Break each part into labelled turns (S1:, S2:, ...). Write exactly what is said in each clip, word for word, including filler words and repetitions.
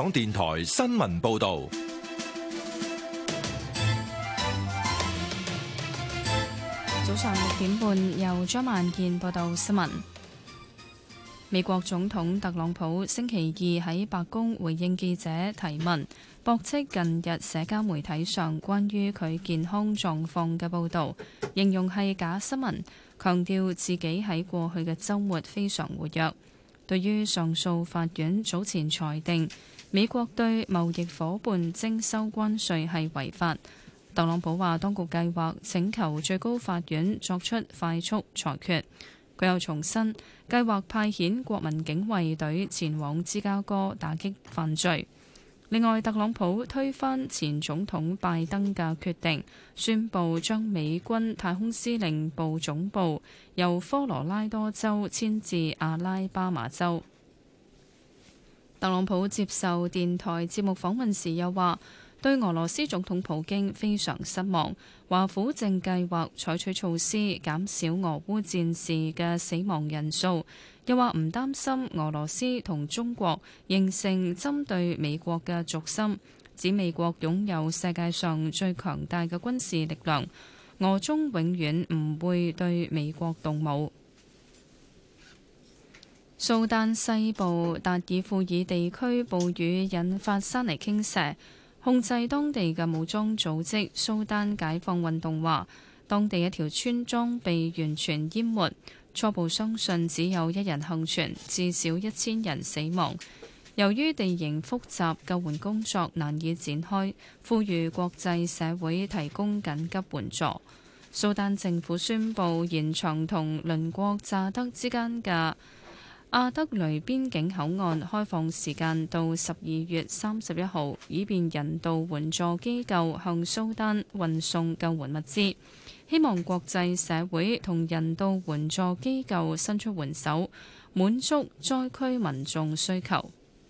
S1: 港電台新聞報道。
S2: 早上六點半，由張萬健報道新聞。美國總統特朗普星期二喺白宮回應記者提問，駁斥近日社交媒體上關於佢健康狀況嘅報導，形容係假新聞，強調自己喺過去嘅週末非常活躍。對於上訴法院早前裁定美國對貿易夥伴徵收關稅係違法，特朗普話當局計劃請求最高法院作出快速裁決。佢又重申計劃派遣國民警衛隊前往芝加哥打擊犯罪。另外，特朗普推翻前總統拜登嘅決定，宣布將美軍太空司令部總部由科羅拉多州遷至阿拉巴馬州。特朗普接受電台節目訪問時又話，對俄羅斯總統普京非常失望，華府正計劃採取措施減少俄烏戰事嘅死亡人數，又話唔擔心俄羅斯同中國形成針對美國嘅軸心，指美國擁有世界上最強大嘅軍事力量，俄中永遠唔會對美國動武。蘇丹西部達爾富爾地區暴雨引發山泥傾瀉，控制當地嘅武裝組織蘇丹解放運動話，當地一條村莊被完全淹沒，初步相信只有一人幸存，至少一千人死亡。由於地形複雜，救援工作難以展開，呼籲國際社會提供緊急援助。蘇丹政府宣布延長同鄰國乍得之間嘅阿德雷邊境口岸開放時間到十二月三十一號，以便人道援助機構向蘇丹運送救援物資。希望國際社會同人道援助機構伸出援手，滿足災區民眾需求。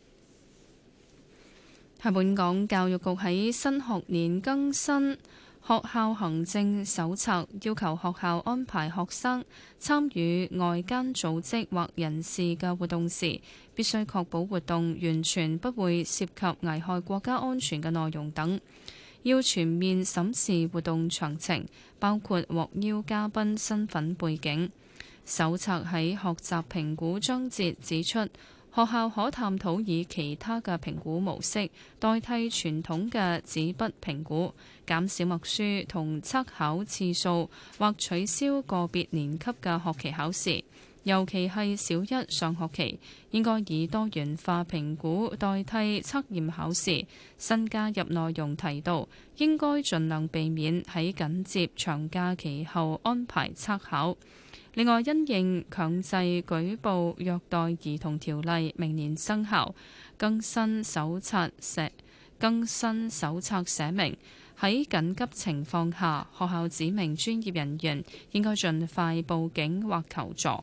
S2: 喺本港，教育局喺新學年更新學校行政手冊，要求學校安排學生參與外間組織或人士嘅活動時，必須確保活動完全不會涉及危害國家安全嘅內容等。要全面審視活動詳情，包括獲邀嘉賓身份背景。手冊喺學習評估章節指出，學校可探討以其他嘅評估模式代替傳統嘅紙筆評估，減少默書同測考次數，或取消個別年級嘅學期考試。尤其係小一上學期，應該以多元化評估代替測驗考試。新加入內容提到，應該盡量避免喺緊接長假期後安排測考。另外，因應強制舉報虐待兒童條例明年生效，更新手冊寫更新手冊寫明，喺緊急情況下，學校指明專業人員應該盡快報警或求助。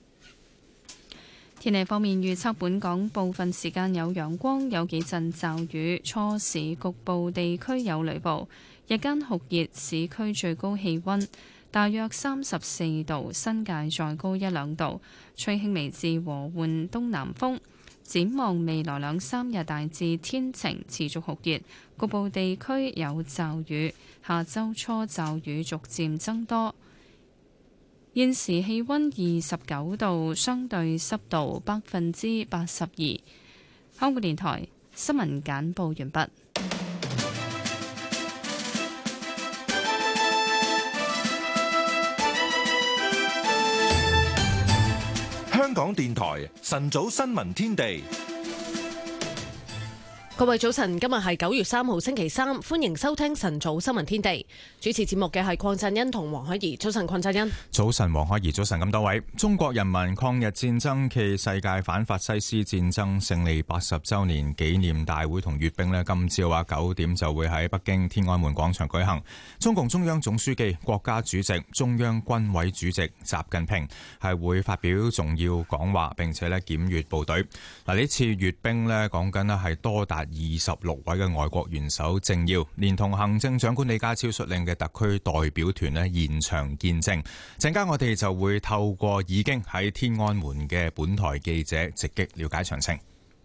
S2: 天氣方面，預測本港部分時間有陽光，有幾陣驟雨，初時局部地區有雷暴，日間酷熱，市區最高氣溫大約三十四度，新界再高一兩度，吹輕微至和緩東南風。展望未來兩三日大致天晴，持續酷熱，局部地區有驟雨，下周初驟雨逐漸增多。現時氣溫二十九度，相對濕度百分之八十二。香港電台新聞簡報完畢。
S1: 香港電台晨早新聞天地。
S3: 各位早晨，今日係九月三號星期三，歡迎收聽晨早新聞天地。主持節目嘅係鄺振欣同黃海怡。早晨，鄺振欣。
S4: 早晨，黃海怡。早晨，咁多位。中國人民抗日戰爭暨世界反法西斯戰爭勝利八十周年紀念大會同閱兵呢，今朝啊九點就會喺北京天安門廣場舉行。中共中央總書記、國家主席、中央軍委主席習近平係會發表重要講話，並且咧檢閱部隊。嗱，呢次閱兵呢，講緊咧係多達二十六位嘅外國元首政要，連同行政長官李家超率領嘅特區代表團咧現場見證。陣間我哋就會透過已經喺天安門嘅本台記者直擊了解詳情。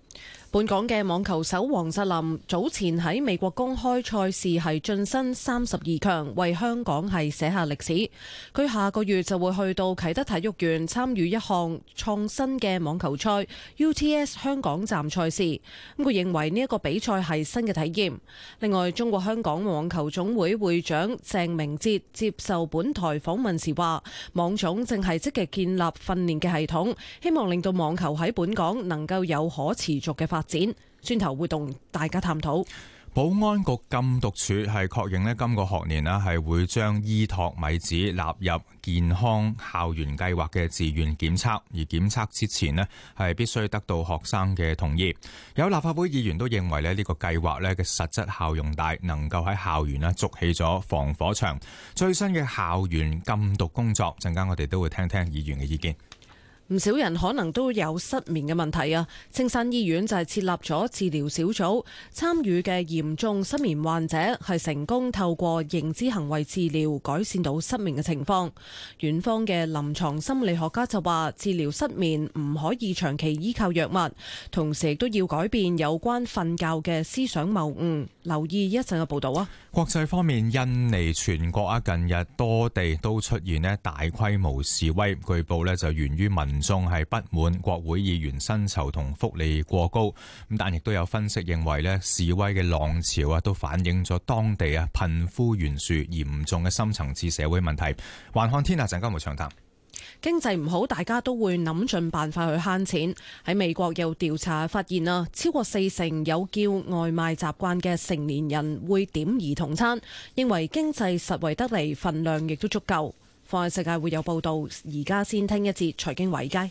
S3: 本港嘅網球手黃澤林早前喺美國公開賽事係晉身三十二強，為香港係寫下歷史。佢下個月就會去到啟德體育園參與一項創新嘅網球賽 U T S 香港站賽事。咁佢認為呢一個比賽係新嘅體驗。另外，中國香港網球總會會長鄭明哲接受本台訪問時話，網總正係積極建立訓練嘅系統，希望令到網球喺本港能夠有可持續嘅發展。轉頭會同大家探討。
S4: 保安局禁毒處係確認咧，今個學年咧係會將依托米紙納入健康校園計劃嘅自願檢測，而檢測之前咧係必須得到學生嘅同意。有立法會議員都認為咧呢個計劃咧嘅實質效用大，能夠喺校園咧築起咗防火牆。最新嘅校園禁毒工作，陣間我哋都會聽聽議員嘅意見。
S3: 唔少人可能都有失眠嘅問題啊！青山醫院就係設立咗治療小組，參與嘅嚴重失眠患者係成功透過認知行為治療改善到失眠嘅情況。院方嘅臨床心理學家就話，治療失眠唔可以長期依靠藥物，同時亦都要改變有關瞓覺嘅思想謬誤。留意一陣嘅報導啊！
S4: 國際方面，印尼全國啊近日多地都出現咧大規模示威，據報咧就源於民眾係不滿國會議員薪酬同福利過高，咁但亦都有分析認為咧示威嘅浪潮啊都反映咗當地啊貧富懸殊嚴重嘅深層次社會問題。環看天下陣間會長談。
S3: 經濟唔好，大家都會諗盡辦法去慳錢。喺美國有調查發現啊，超過四成有叫外賣習慣嘅成年人會點兒童餐，認為經濟實惠得嚟，份量亦都足夠。放眼世界會有報道，而家先聽一節財經華爾街。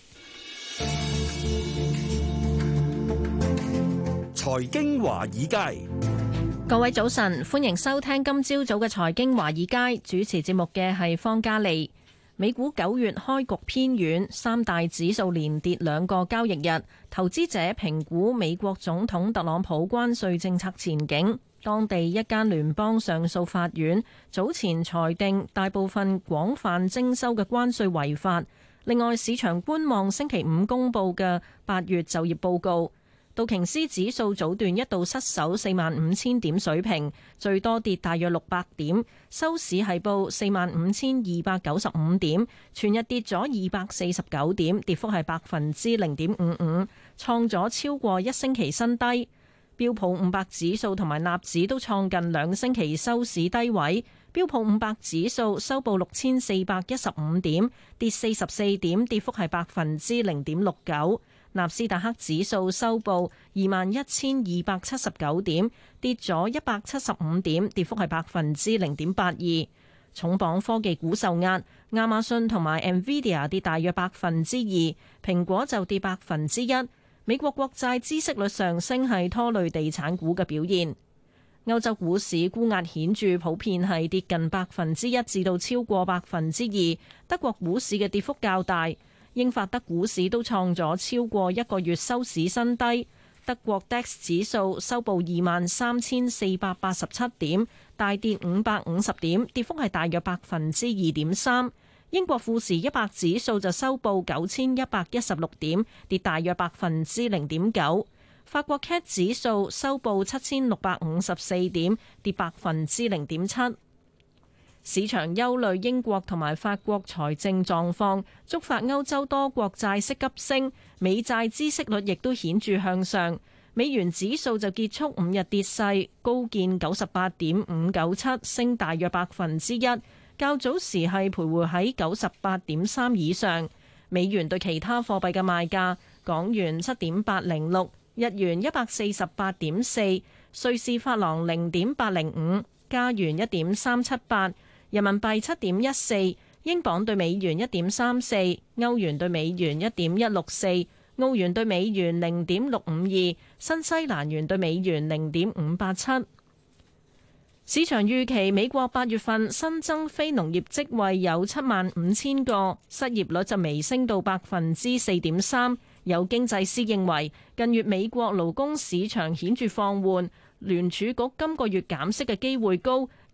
S5: 財經華爾街，
S6: 各位早晨，歡迎收聽今朝早嘅財經華爾街，主持節目嘅係方嘉利。美股九月開局偏軟，三大指數連跌兩個交易日，投資者評估美國總統特朗普關稅政策前景。當地一間聯邦上訴法院早前裁定大部分廣泛徵收嘅關稅違法。另外，市場觀望星期五公佈嘅八月就業報告。道瓊斯指數早段一度失守四萬五千點水平，最多跌大約六百點，收市係報四萬五千二百九十五點，全日跌咗二百四十九點，跌幅係百分之零點五五，創咗超過一星期新低。標普五百指數同埋納指都創近兩星期收市低位，標普五百指數收報六千四百一十五點，跌四十四點，跌幅係百分之零點六九。納斯達克指數收報二萬一千二百七十九點，跌咗一百七十五點，跌幅係百分之零點八二。重磅科技股受壓，亞馬遜同埋 Nvidia 跌大約百分之二，蘋果就跌百分之一。美國國債孳息率上升係拖累地產股嘅表現。歐洲股市沽壓顯著，普遍係跌近百分之一至到超過百分之二。德國股市嘅跌幅較大。英法德股市都創咗超過一個月收市新低，德國 D A X 指數收報二萬三千四百八十七點，大跌五百五十點，跌幅係大約百分之二點三。英國富時一百指數就收報九千一百一十六點，跌大約百分之零點九。法國 C A C 指數收報七千六百五十四點，跌百分之零點七。市場憂慮英國同埋法國財政狀況，觸發歐洲多國債息急升，美債孳息率亦都顯著向上。美元指數就結束五日跌勢，高見九十八點五九七，升大約百分之一。較早時係徘徊喺九十八點三以上。美元對其他貨幣嘅賣價：港元七點八零六，日元一百四十八點四，瑞士法郎零點八零五，加元一點三七八。人民幣七點一四，英鎊對美元一點三四，歐元對美元一點一六四，澳元對美元零點六五二，新西蘭元對美元零點五八七。市場預期美國八月份新增非農業職位有七萬五千個，失業率就微升到百分之四點三。有經濟師認為，近月美國勞工市場顯著放緩，聯儲局今個月減息嘅機會高。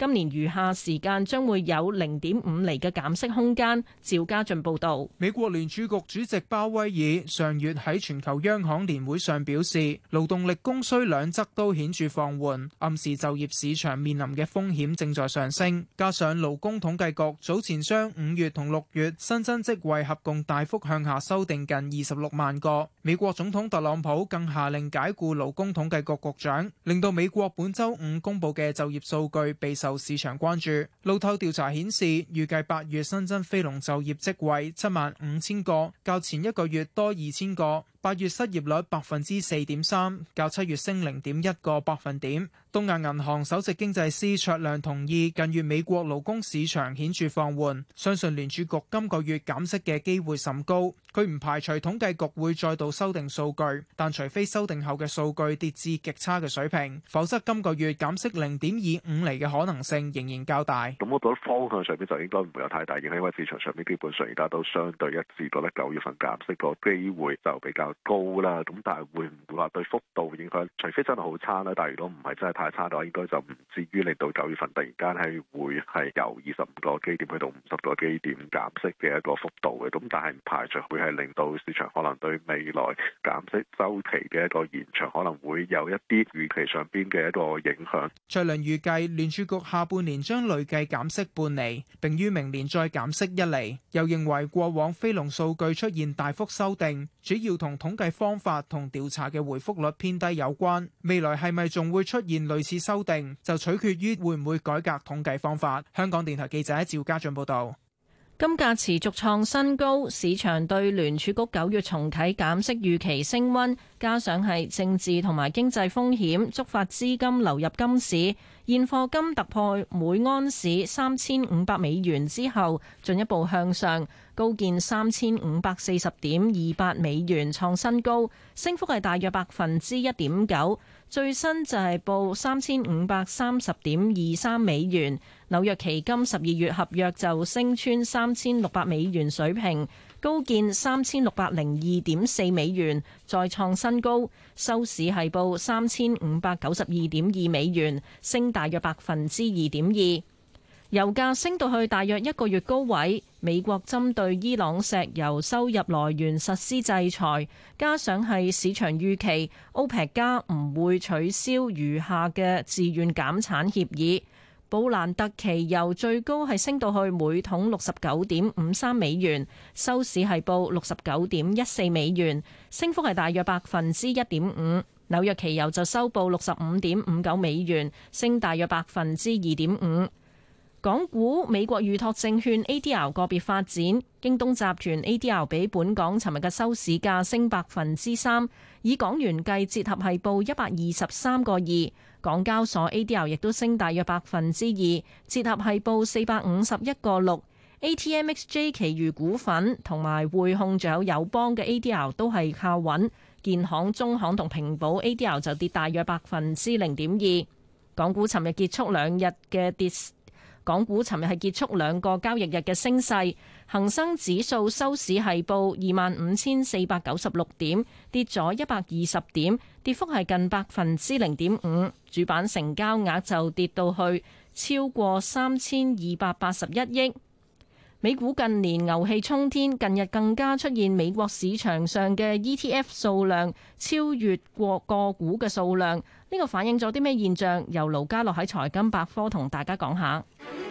S6: 今年餘下時間將會有零點五厘嘅減息空間。趙家俊報導。
S7: 美國聯儲局主席鮑威爾上月喺全球央行年會上表示，勞動力供需兩側都顯著放緩，暗示就業市場面臨嘅風險正在上升。加上勞工統計局早前將五月同六月新增職位合共大幅向下修訂近二十六萬個。美國總統特朗普更下令解僱勞工統計局局長，令到美國本週五公布嘅就業數據備受市場關注。路透調查顯示，預計八月新增非農就業職位七萬五千個，較前一個月多二千個。八月失業率百分之四點三，較七月升零點一個百分點。東亞銀行首席經濟師卓亮同意，近月美國勞工市場顯著放緩，相信聯儲局今個月減息嘅機會甚高。佢唔排除統計局會再度修訂數據，但除非修訂後嘅數據跌至極差嘅水平，否則今個月減息零點二五厘嘅可能性仍然較大。
S8: 咁我覺得方向上面就應該唔會有太大影響，因為市場上面基本上而家都相對一致，覺得九月份減息個機會就比較高啦。咁但係會唔會話對幅度影響？除非真係好差啦，但係如果唔係真係太差嘅話，應該就唔至於令到九月份突然間係會係由二十五個基點去到五十個基點減息嘅一個幅度嘅。咁但係唔排除會係令到市場可能對未來減息週期嘅一個延長可能會有一啲預期上邊嘅一個影響。
S7: 卓亮預計聯儲局下半年將累計減息半厘，並於明年再減息一厘。又認為過往非農數據出現大幅修訂，主要同統計方法同調查嘅回覆率偏低有關。未來係咪仲會出現類似修訂，就取決於會唔會改革統計方法。香港電台記者趙家俊報道。
S6: 金價持續創新高，市場對聯儲局九月重啟減息預期升溫，加上係政治同埋經濟風險觸發資金流入金市，現貨金突破每盎司三千五百美元之後，進一步向上，高見三千五百四十點二八美元，創新高，升幅係大約百分之一點九。最新就係報三千五百三十點二三美元。紐約期金十二月合約就升穿三千六百美元水平，高見三千六百零二點四美元，再創新高。收市係報三千五百九十二點二美元，升大約百分之二點二。油價升到去大約一個月高位，美國針對伊朗石油收入來源實施制裁，加上係市場預期歐佩克加唔會取消餘下嘅自願減產協議。布蘭特期油最高係升到去每桶六十九點五三美元，收市係報六十九點一四美元，升幅係大約百分之一點五。紐約期油就收報六十五點五九美元，升大約百分之二點五。港股美國預託證券 A D R 個別發展，京東集團 A D R 比本港尋日嘅收市價升百分之三，以港元計折合係報一百二十三個二。港交所 A D R 亦都升大約百分之二，折合係報四百五十一個六。A T M X J 其餘股份同埋匯控仲有友邦嘅 A D R 都係靠穩，建行、中行同平保 A D R 就跌大約百分之零點二。港股尋日結束兩日嘅跌。港股尋日係結束兩個交易日嘅升勢，恒生指數收市係報二萬五千四百九十六點，跌咗一百二十點，跌幅係近百分之零點五。主板成交額就跌到去超過三千二百八十一億。美股近年牛氣沖天，近日更加出現美國市場上嘅 E T F 數量超越過個股嘅數量，呢個反映咗啲咩現象？由盧家樂喺財金百科同大家講下。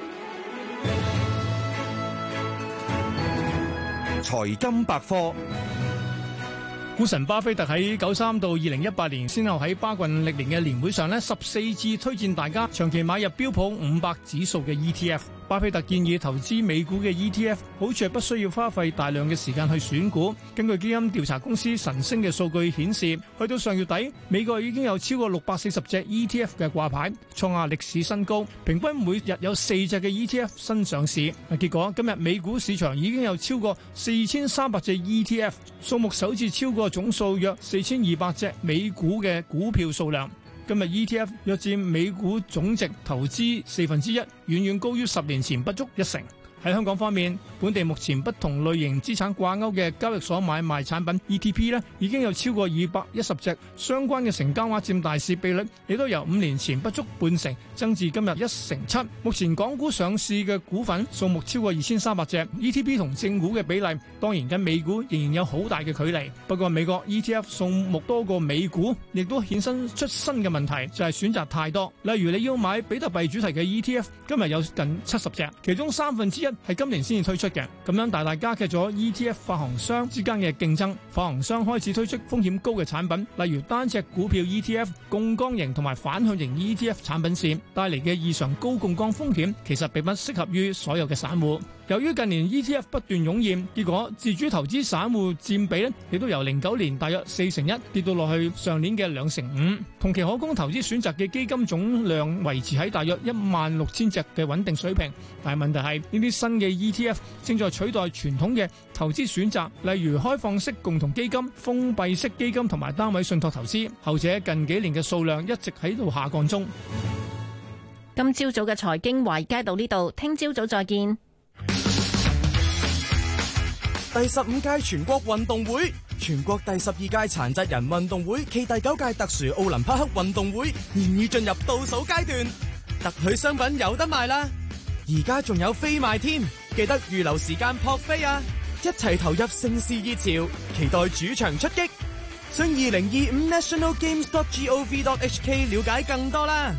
S5: 財金百科。
S9: 股神巴菲特喺九三到二零一八年，先後喺巴郡歷年嘅年會上呢，十四次推薦大家長期買入標普五百指數嘅 E T F。巴菲特建議投資美股嘅 E T F， 好處係不需要花費大量嘅時間去選股。根據基金調查公司晨星嘅數據顯示，去到上月底，美國已經有超過六百四十隻 E T F 嘅掛牌，創下歷史新高。平均每日有四隻嘅 E T F 新上市。結果今日美股市場已經有超過四千三百隻 E T F， 數目首次超過總數約四千二百隻美股嘅股票數量。今日 E T F 約佔美股總值投資四分之一，遠遠高於十年前不足一成。 喺香港方面，本地目前不同類型資產掛鈎嘅交易所買賣產品 E T P 咧，已經有超過二百一十隻，相關嘅成交額佔大市比率亦都由五年前不足半成增至今日一成七。目前港股上市嘅股份數目超過二千三百隻 ，E T P 同正股嘅比例當然跟美股仍然有好大嘅距離。不過美國 E T F 數目多過美股，亦都衍生出新嘅問題，就係選擇太多。例如你要買比特幣主題嘅 E T F， 今日有近七十隻，其中三分之一係今年先至推出嘅，咁樣大大加劇咗 E T F 發行商之間嘅競爭。發行商開始推出風險高嘅產品，例如單隻股票 E T F、槓桿型同埋反向型 E T F 產品線，帶嚟嘅異常高槓桿風險，其實並不適合於所有嘅散戶。由於近年 E T F 不斷湧現，結果自主投資散戶佔比咧，亦都由零九年大約四成一跌到落去上年嘅兩成五。同期可供投資選擇嘅基金總量維持喺大約一萬六千隻嘅穩定水平，但係問題係呢啲新嘅 E T F 正在取代傳統嘅投資選擇，例如開放式共同基金、封閉式基金同埋單位信託投資，後者近幾年嘅數量一直喺度下降中。
S6: 今朝早嘅財經華爾街到呢度，聽朝早再見。
S10: 第十五屆全國運動會、全國第十二屆殘疾人運動會暨第九屆特殊奧林匹克運動會現已進入倒數階段，特許商品有得賣啦！而家仲有飛賣添，記得預留時間撲飛啊！一齊投入盛事熱潮，期待主場出擊。上二零二五 national games dot gov dot h k 了解更多啦！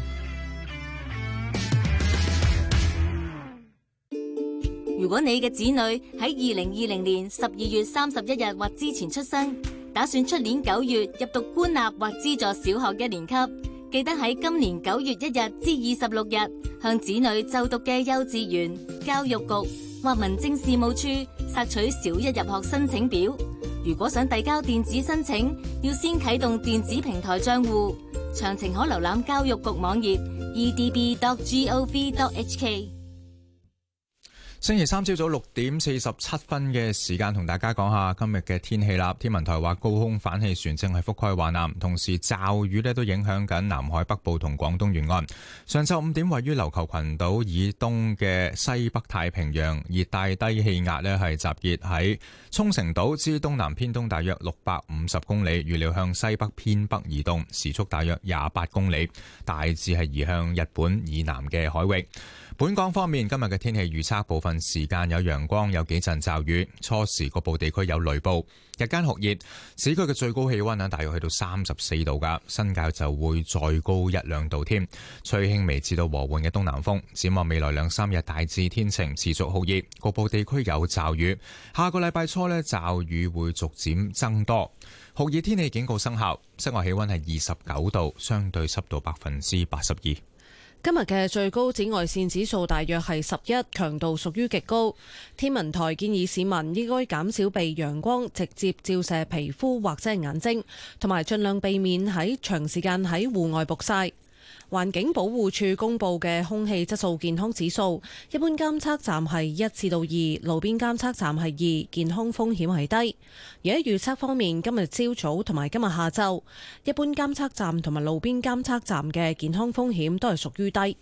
S11: 如果你嘅子女喺二零二零年十二月三十一日或之前出生，打算出年九月入讀官立或資助小學一年級，記得喺今年九月一日至二十六日向子女就讀嘅幼稚園、教育局或民政事務處索取小一入學申請表。如果想遞交電子申請，要先啟動電子平台賬戶，詳情可瀏覽教育局網頁 e d b dot gov dot h k。
S4: 星期三朝早六點四十七分嘅時間，同大家講下今日嘅天氣啦。天文台話高空反氣旋正係覆蓋華南，同時驟雨呢都影響緊南海北部同廣東沿岸。上晝五點，位於琉球群島以東嘅西北太平洋熱帶低氣壓呢係集結喺沖繩島之東南偏東大約六百五十公里，預料向西北偏北移動，時速大約廿八公里，大致係移向日本以南嘅海域。本港方面，今日嘅天氣預測，部分時間有陽光，有幾陣驟雨，初時局部地區有雷暴，日間酷熱，市區嘅最高氣溫啊，大約去到三十四度噶，新界就會再高一兩度添，吹輕微至到和緩嘅東南風。展望未來兩三日大致天晴，持續酷熱，局部地區有驟雨。下個禮拜初呢，驟雨會逐漸增多，酷熱天氣警告生效。室外氣溫係二十九度，相對濕度百分之八十二。
S3: 今日嘅最高紫外線指數大約係十一，強度屬於極高。天文台建議市民應該減少被陽光直接照射皮膚或者係眼睛，同埋盡量避免喺長時間喺戶外曝曬。環境保護署公布嘅空氣質素健康指數，一般監測站係一至到二，路邊監測站係二，健康風險係低。而喺預測方面，今日朝早同埋今日下晝，一般監測站同埋路邊監測站嘅健康風險都係屬於低。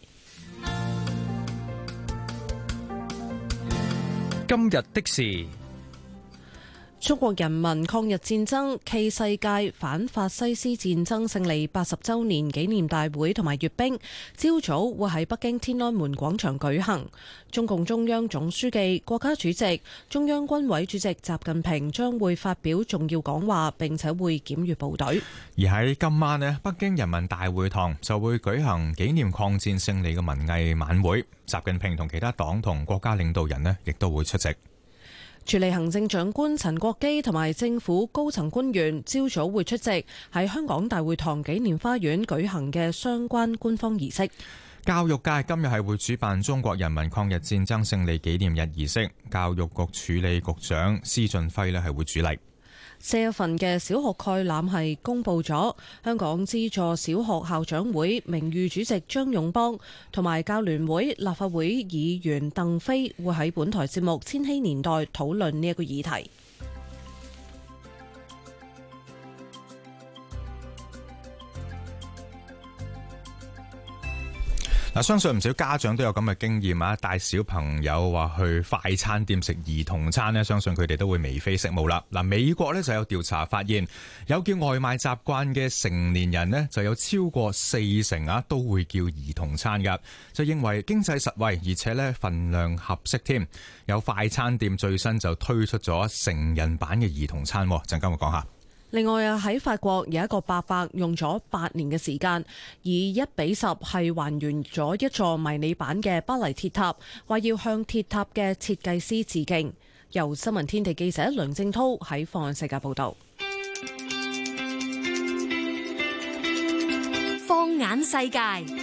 S5: 今日的事。
S3: 中國人民抗日戰爭暨世界反法西斯戰爭勝利八十週年紀念大會同埋閱兵，朝早會喺北京天安門廣場舉行。中共中央總書記、國家主席、中央軍委主席習近平將會發表重要講話，並且會檢閱部隊。
S4: 而喺今晚呢，北京人民大會堂就會舉行紀念抗戰勝利嘅文藝晚會，習近平同其他黨同國家領導人呢亦都會出席。
S3: 署理行政長官陳國基同埋政府高層官員朝早會出席喺香港大會堂紀念花園舉行嘅相關官方儀式。
S4: 教育界今日係會主辦中國人民抗日戰爭勝利紀念日儀式，教育局署理局長施俊輝呢係會主禮。
S3: 四月份嘅小學概覽係公布咗，香港資助小學校長會名譽主席張勇邦同埋教聯會立法會議員鄧飛會喺本台節目《千禧年代》討論呢一個議題。
S4: 嗱，相信唔少家長都有咁嘅經驗啊，帶小朋友話去快餐店食兒童餐呢，相信佢哋都會眉飛色舞啦。嗱，美國呢就有調查發現，有叫外賣習慣嘅成年人呢，就有超過四成啊都會叫兒童餐噶，就認為經濟實惠，而且呢份量合適添。有快餐店最新就推出咗成人版嘅兒童餐，陣間我講下。
S3: 另外啊，喺法國有一個伯伯用咗八年嘅時間，以一比十係還原咗一座迷你版嘅巴黎鐵塔，話要向鐵塔嘅設計師致敬。由新聞天地記者梁正濤喺放眼世界報道。
S12: 放眼世界。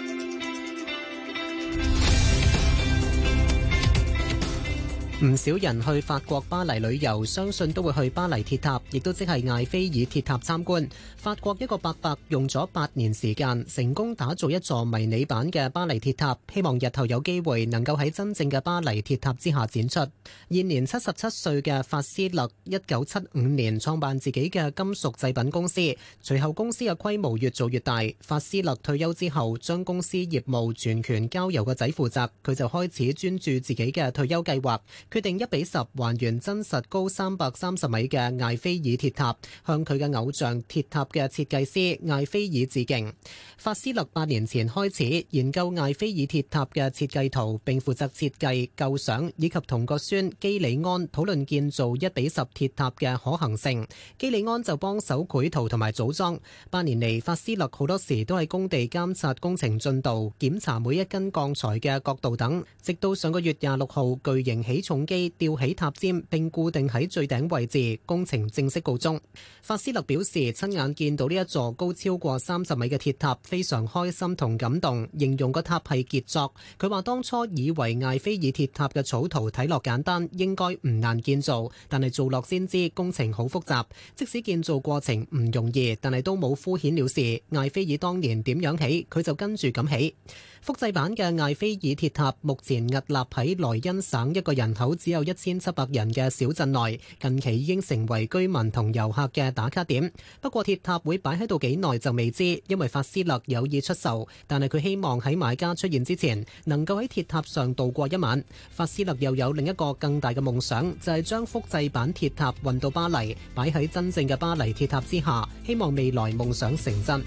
S12: 唔少人去法國巴黎旅遊，相信都會去巴黎鐵塔，亦都即係艾菲爾鐵塔參觀。法國一個伯伯用咗八年時間，成功打造一座迷你版嘅巴黎鐵塔，希望日後有機會能夠喺真正嘅巴黎鐵塔之下展出。現年七十七歲嘅法斯勒，一九七五年創辦自己嘅金屬製品公司，隨後公司嘅規模越做越大。法斯勒退休之後，將公司業務全權交由個仔負責，佢就開始專注自己嘅退休計劃。決定一比十還原真實高三百三十米嘅艾菲爾鐵塔，向佢嘅偶像鐵塔嘅設計師艾菲爾致敬。法斯勒八年前開始研究艾菲爾鐵塔嘅設計圖，並負責設計、構想以及同個孫基里安討論建造一比十鐵塔嘅可行性。基里安就幫手繪圖同埋組裝。八年嚟，法斯勒好多時都喺工地監察工程進度，檢查每一根鋼材嘅角度等。直到上個月廿六號，巨型起重機吊起塔尖並固定喺最頂位置，工程正式告終。法斯勒表示，親眼見到呢一座高超過三十米嘅鐵塔，非常開心同感動，形容個塔係傑作。佢話當初以為艾菲爾鐵塔嘅草圖睇落簡單，應該唔難建造，但係做落先知工程好複雜。即使建造過程唔容易，但係都冇敷衍了事。艾菲爾當年點樣起，佢就跟住咁起。複製版嘅艾菲爾鐵塔目前屹立喺萊茵省一個人口只有一千七百人嘅小鎮內，近期已經成為居民同遊客嘅打卡點。不過鐵塔會擺喺度幾耐就未知，因為法斯勒有意出售，但係佢希望喺買家出現之前能夠喺鐵塔上度過一晚。法斯勒又有另一個更大嘅夢想，就係將複製版鐵塔運到巴黎，擺喺真正嘅巴黎鐵塔之下，希望未來夢想成真。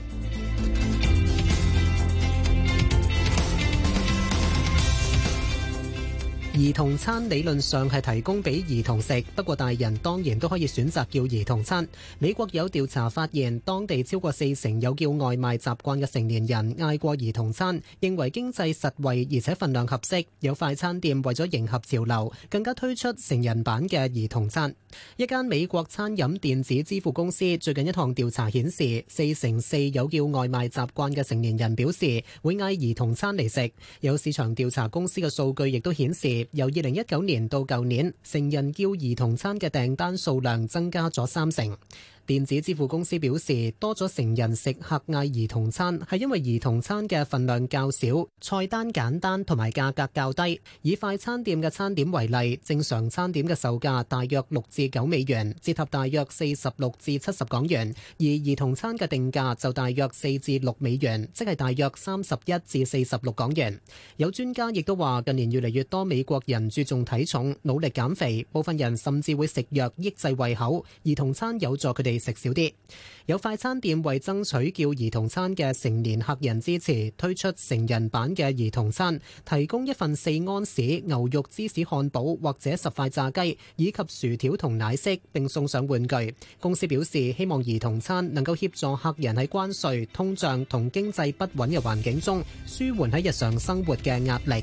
S12: 兒童餐理論上係提供俾兒童食，不過大人當然都可以選擇叫兒童餐。美國有調查發現，當地超過四成有叫外賣習慣嘅成年人嗌過兒童餐，認為經濟實惠而且份量合適。有快餐店為咗迎合潮流，更加推出成人版嘅兒童餐。一間美國餐飲電子支付公司最近一項調查顯示，四成四有叫外賣習慣嘅成年人表示會嗌兒童餐嚟食。有市場調查公司嘅數據亦都顯示，由二零一九年到舊年，成人叫兒童餐嘅訂單數量增加咗三成。電子支付公司表示，多咗成人食客嗌兒童餐，係因為兒童餐嘅份量較少，菜單簡單同埋價格較低。以快餐店嘅餐點為例，正常餐點嘅售價大約六至九美元，折合大約四十六至七十港元；而兒童餐嘅定價就大約四至六美元，即係大約三十一至四十六港元。有專家亦都話，近年越嚟越多美國人注重體重，努力減肥，部分人甚至會食藥抑制胃口，兒童餐有助佢哋食少啲。有快餐店為爭取叫兒童餐嘅成年客人支持，推出成人版嘅兒童餐，提供一份四安士牛肉芝士漢堡或者十塊炸雞，以及薯條同奶昔，並送上玩具。公司表示，希望兒童餐能夠協助客人喺關稅、通脹同經濟不穩嘅環境中，舒緩喺日常生活嘅壓力。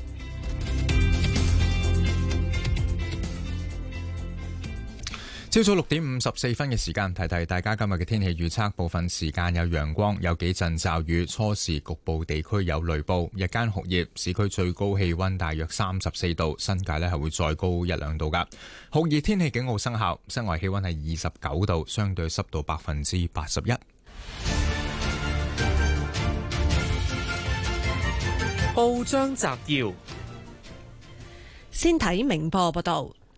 S4: 朝早六點五十四分嘅時間，提提大家今日嘅天氣預測。部分時間有陽光，有幾陣驟雨，初時局部地區有雷暴。日間酷熱，市區最高氣溫大約三十四度，新界呢係會再高一兩度噶。酷熱天氣警告生效，室外氣溫係二十九度，相對濕度百分之八十一。
S13: 報章摘要，
S3: 先睇明報報道。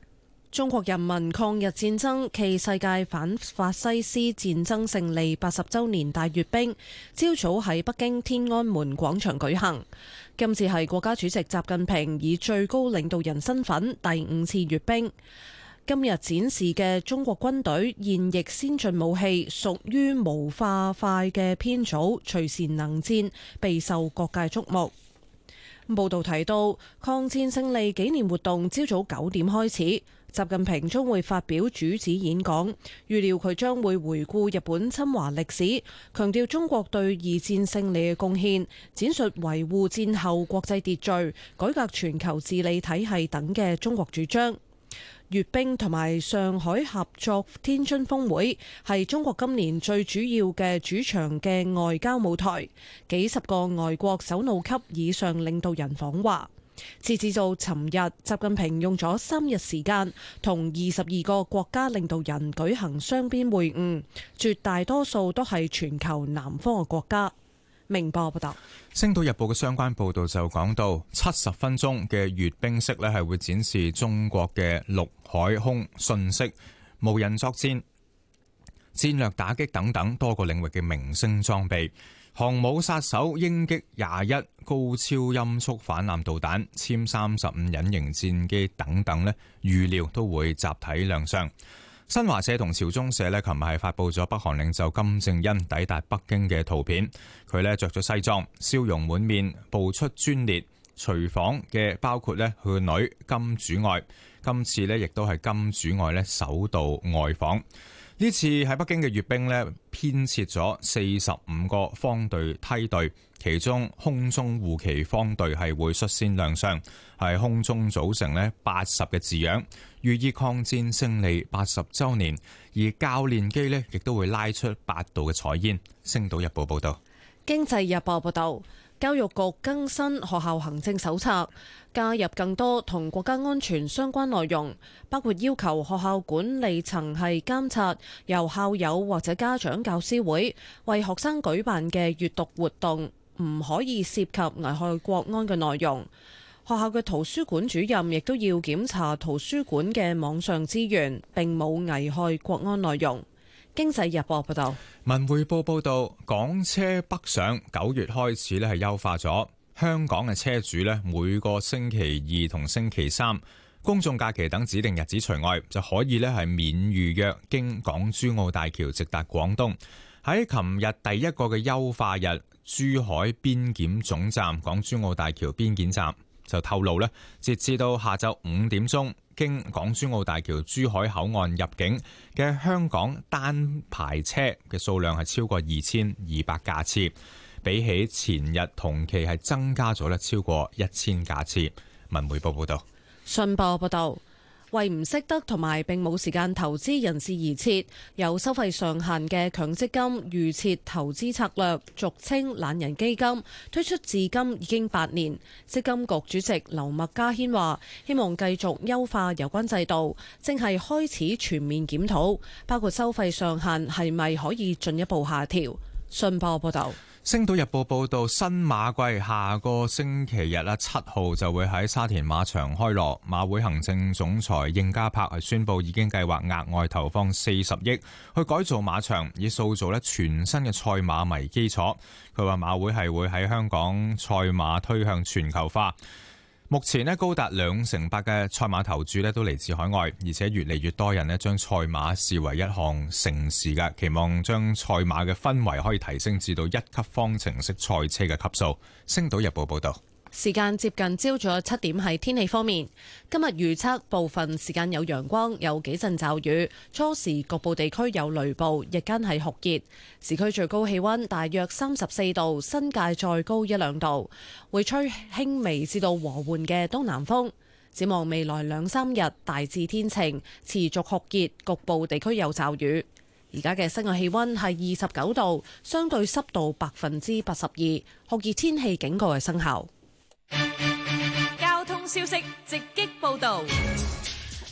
S3: 中國人民抗日戰爭暨世界反法西斯戰爭勝利八十週年大閱兵，朝早喺北京天安門廣場舉行。今次係國家主席習近平以最高領導人身份第五次閱兵。今日展示嘅中國軍隊現役先進武器屬於模化快嘅編組，隨時能戰，備受各界矚目。報道提到，抗戰勝利紀念活動朝早九點開始。習近平將會發表主旨演講，預料佢將會回顧日本侵華歷史，強調中國對二戰勝利嘅貢獻，展述維護戰後國際秩序、改革全球治理體系等嘅中國主張。閱兵同埋上海合作天津峰會係中國今年最主要嘅主場嘅外交舞台，幾十個外國首腦級以上領導人訪華。截至到尋日，習近平用咗三日時間同二十二個國家領導人舉行雙邊會晤，絕大多數都係全球南方嘅國家。明報報道，
S4: 《星島日報》嘅相關報導就講到，七十分鐘嘅閱兵式呢係會展示中國嘅陸海空信息、無人作戰、戰略打擊等等多個領域嘅明星裝備。航母殺手鷹擊廿一高超音速反艦導彈、殲三十五隱形戰機等等呢，預料都會集體亮相。新華社同朝中社呢，琴日係發佈咗北韓領袖金正恩抵達北京嘅圖片。佢呢着咗西裝，笑容滿面，步出專列。隨訪嘅包括呢佢個女金主愛，今次呢亦都係金主愛呢首度外訪。呢次喺北京嘅閱兵呢，編設咗四十五個方隊梯隊，其中空中護旗方隊係會率先亮相，係空中組成呢八十嘅字樣，寓意抗戰勝利八十週年。而教練機呢亦都會拉出八道嘅彩煙。星島日報報道。
S3: 經濟日報報道。教育局更新學校行政手冊，加入更多同國家安全相關內容，包括要求學校管理層係監察由校友或者家長教師會為學生舉辦嘅閱讀活動，唔可以涉及危害國安嘅內容。學校嘅圖書館主任亦都要檢查圖書館嘅網上資源，並冇危害國安內容。經濟日報報道，
S4: 文匯報報道，港車北上九月開始咧係優化咗，香港嘅車主咧每個星期二同星期三公眾假期等指定日子除外，就可以咧係免預約經港珠澳大橋直達廣東。喺琴日第一個嘅優化日，珠海邊檢總站港珠澳大橋邊檢站就透露咧，截至到下晝五點鐘，經港珠澳大橋珠海口岸入境嘅香港單牌車嘅數量係超過二千二百架次，比起前日同期係增加咗咧超過一千架次。文匯報報道。
S3: 信報報道。為唔識得同埋並冇時間投資人士而設有收費上限嘅強積金預設投資策略，俗稱懶人基金，推出至今已經八年。積金局主席劉麥嘉軒話：希望繼續優化有關制度，正係開始全面檢討，包括收費上限係咪可以進一步下調。信報報道。
S4: 星島日報報道，新馬季下個星期日啊七號就會喺沙田馬場開鑼。馬會行政總裁應家柏係宣布已經計劃額外投放四十億去改造馬場，以塑造咧全新嘅賽馬迷基礎。佢話馬會係會喺香港賽馬推向全球化。目前咧高達兩成八嘅賽馬投注咧都嚟自海外，而且越嚟越多人咧將賽馬視為一項盛事嘅，期望將賽馬嘅氛圍可以提升至到一級方程式賽車嘅級數。星島日報報道。
S3: 時間接近朝早七點，係天氣方面，今日預測部分時間有陽光，有幾陣驟雨，初時局部地區有雷暴，日間係酷熱，市區最高氣溫大約三十四度，新界再高一兩度，會吹輕微至到和緩嘅東南風。展望未來兩三日大致天晴，持續酷熱，局部地區有驟雨。而家嘅室外氣溫係二十九度，相對濕度百分之八十二，酷熱天氣警告係生效。
S13: 交通消息直擊報道。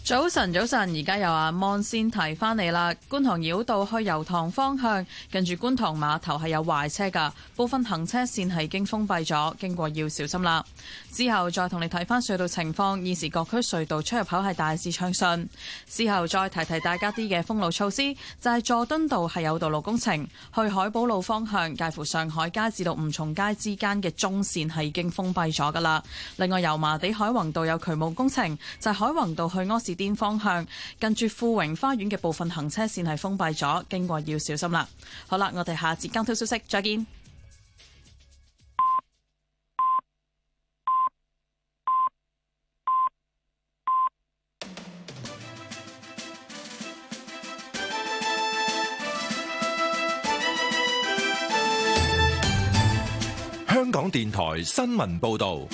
S13: 早晨，早晨，而家有阿望先提翻嚟啦。觀塘繞道去油塘方向，近住觀塘碼頭係有壞車噶，部分行車線係已經封閉咗，經過要小心啦。之後再同你睇翻隧道情況，現時各區隧道出入口係大致暢順。之後再提提大家啲嘅封路措施，就係、是、佐敦道係有道路工程，去海寶路方向介乎上海街至到吳松街之間嘅中線係已經封閉咗噶啦。另外油麻地海泓道有渠務工程，就係、是、海泓道去柯士甸方向，近住富榮花園嘅部分行車線係封閉咗，經過要小心啦。好啦，我哋下節交通消息再見。
S1: 香港電台新聞報道。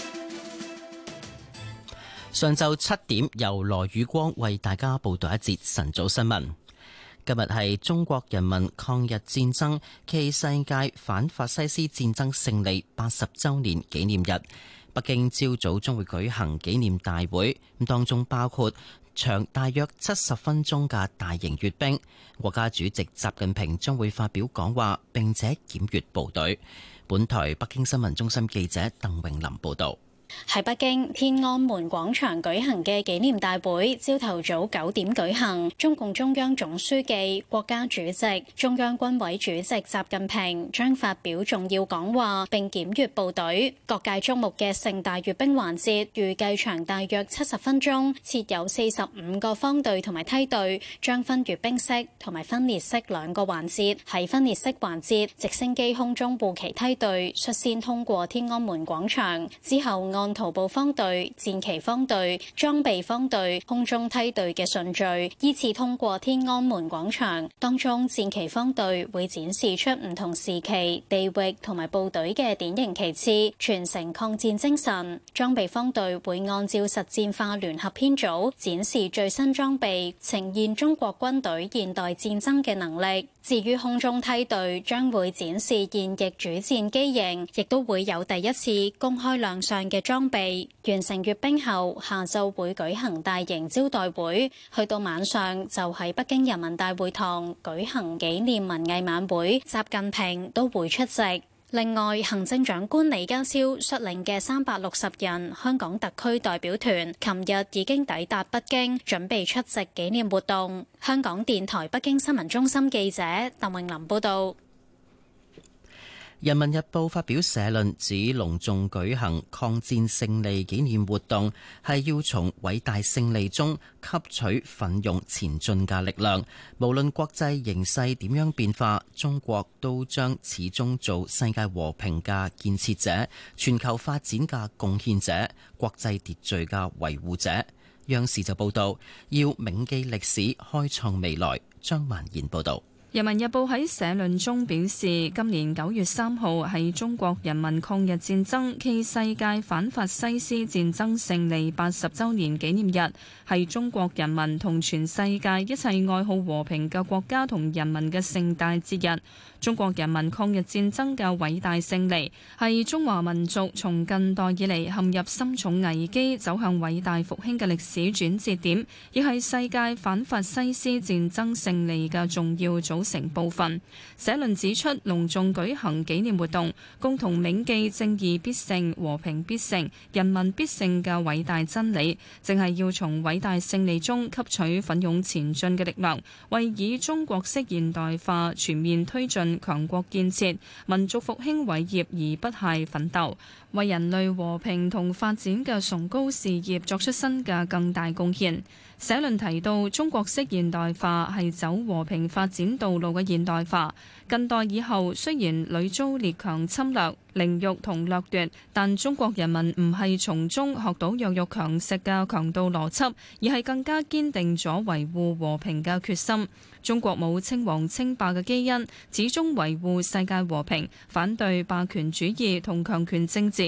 S14: 上晝七點，由羅宇光為大家報道一節晨早新聞。今日係中國人民抗日戰爭暨世界反法西斯戰爭勝利八十週年紀念日。北京朝早將會舉行紀念大會，咁當中包括長大約七十分鐘嘅大型閱兵。國家主席習近平將會發表講話，並且檢閱部隊。本台北京新聞中心記者鄧穎琳報道。
S15: 喺北京天安門廣場舉行嘅紀念大會，朝頭早九點舉行。中共中央總書記、國家主席、中央軍委主席習近平將發表重要講話，並檢閱部隊。各界矚目嘅盛大閱兵環節，預計長大約七十分鐘，設有四十五個方隊同埋梯隊，將分閱兵式同埋分列式兩個環節。喺分列式環節，直升機空中護旗梯隊率先通過天安門廣場，之後按徒步方隊、戰旗方隊、裝備方隊、空中梯隊嘅順序依次通過天安門廣場。當中戰旗方隊會展示出唔同時期、地域同埋部隊嘅典型旗幟，傳承抗戰精神。裝備方隊會按照實戰化聯合編組展示最新裝備，呈現中國軍隊現代戰爭嘅能力。至於空中梯隊將會展示現役主戰機型，亦都會有第一次公開亮相嘅裝備。完成閱兵後，下晝會舉行大型招待會，去到晚上就喺北京人民大會堂舉行紀念文藝晚會，習近平都會出席。另外，行政長官李家超率領嘅三百六十人香港特區代表團，琴日已經抵達北京，準備出席紀念活動。香港電台北京新聞中心記者鄧穎琳報道。
S14: 人民日報發表社論指，隆重舉行抗戰勝利紀念活動係要從偉大勝利中吸取奮勇前進嘅力量。無論國際形勢點樣變化，中國都將始終做世界和平嘅建設者、全球發展嘅貢獻者、國際秩序嘅維護者。央視就報道，要銘記歷史，開創未來。張曼賢報道。
S2: 人民日報喺社論中表示，今年九月三號係中國人民抗日戰爭暨世界反法西斯戰爭勝利八十週年紀念日，係中國人民同全世界一切愛好和平嘅國家同人民嘅盛大節日。中國人民抗日戰爭嘅偉大勝利，係中華民族從近代以嚟陷入深重危機走向偉大復興嘅歷史轉折點，亦係世界反法西斯戰爭勝利嘅重要組成部分。社論指出，隆重舉行紀念活動，共同銘記正義必勝、和平必勝、人民必勝嘅偉大真理，正係要從偉大勝利中吸取奮勇前進嘅力量，為以中國式現代化全面推進強國建設、民族復興偉業而不懈奮鬥，為人類和平同發展嘅崇高事業作出新嘅更大貢獻。社論提到，中國式現代化係走和平發展道路嘅現代化。近代以後，雖然屢遭列強侵略、凌辱同掠奪，但中國人民唔係從中學到弱肉強食嘅強盜邏輯，而係更加堅定咗維護和平嘅決心。中國冇稱王稱霸嘅基因，始終維護世界和平，反對霸權主義同強權政治。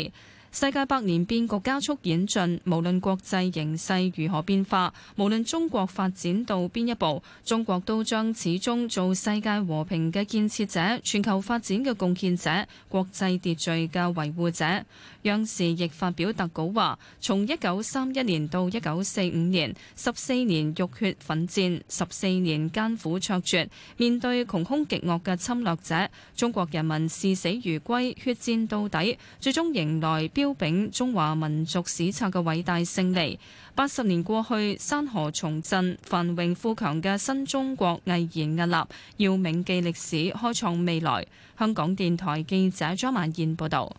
S2: 世界百年變局加速演進，無論國際形勢如何變化，無論中國發展到邊一步，中國都將始終做世界和平嘅建設者、全球發展嘅貢獻者、國際秩序嘅維護者。央視亦發表特稿話，從一九三一年到一九四五年，十四年浴血奮戰，十四年艱苦卓絕，面對窮兇極惡嘅侵略者，中國人民視死如歸，血戰到底，最終迎來標炳中華民族史冊嘅偉大勝利。八十年過去，山河重振，繁榮富強嘅新中國毅然屹立，要銘記歷史，開創未來。香港電台記者張曼燕報導。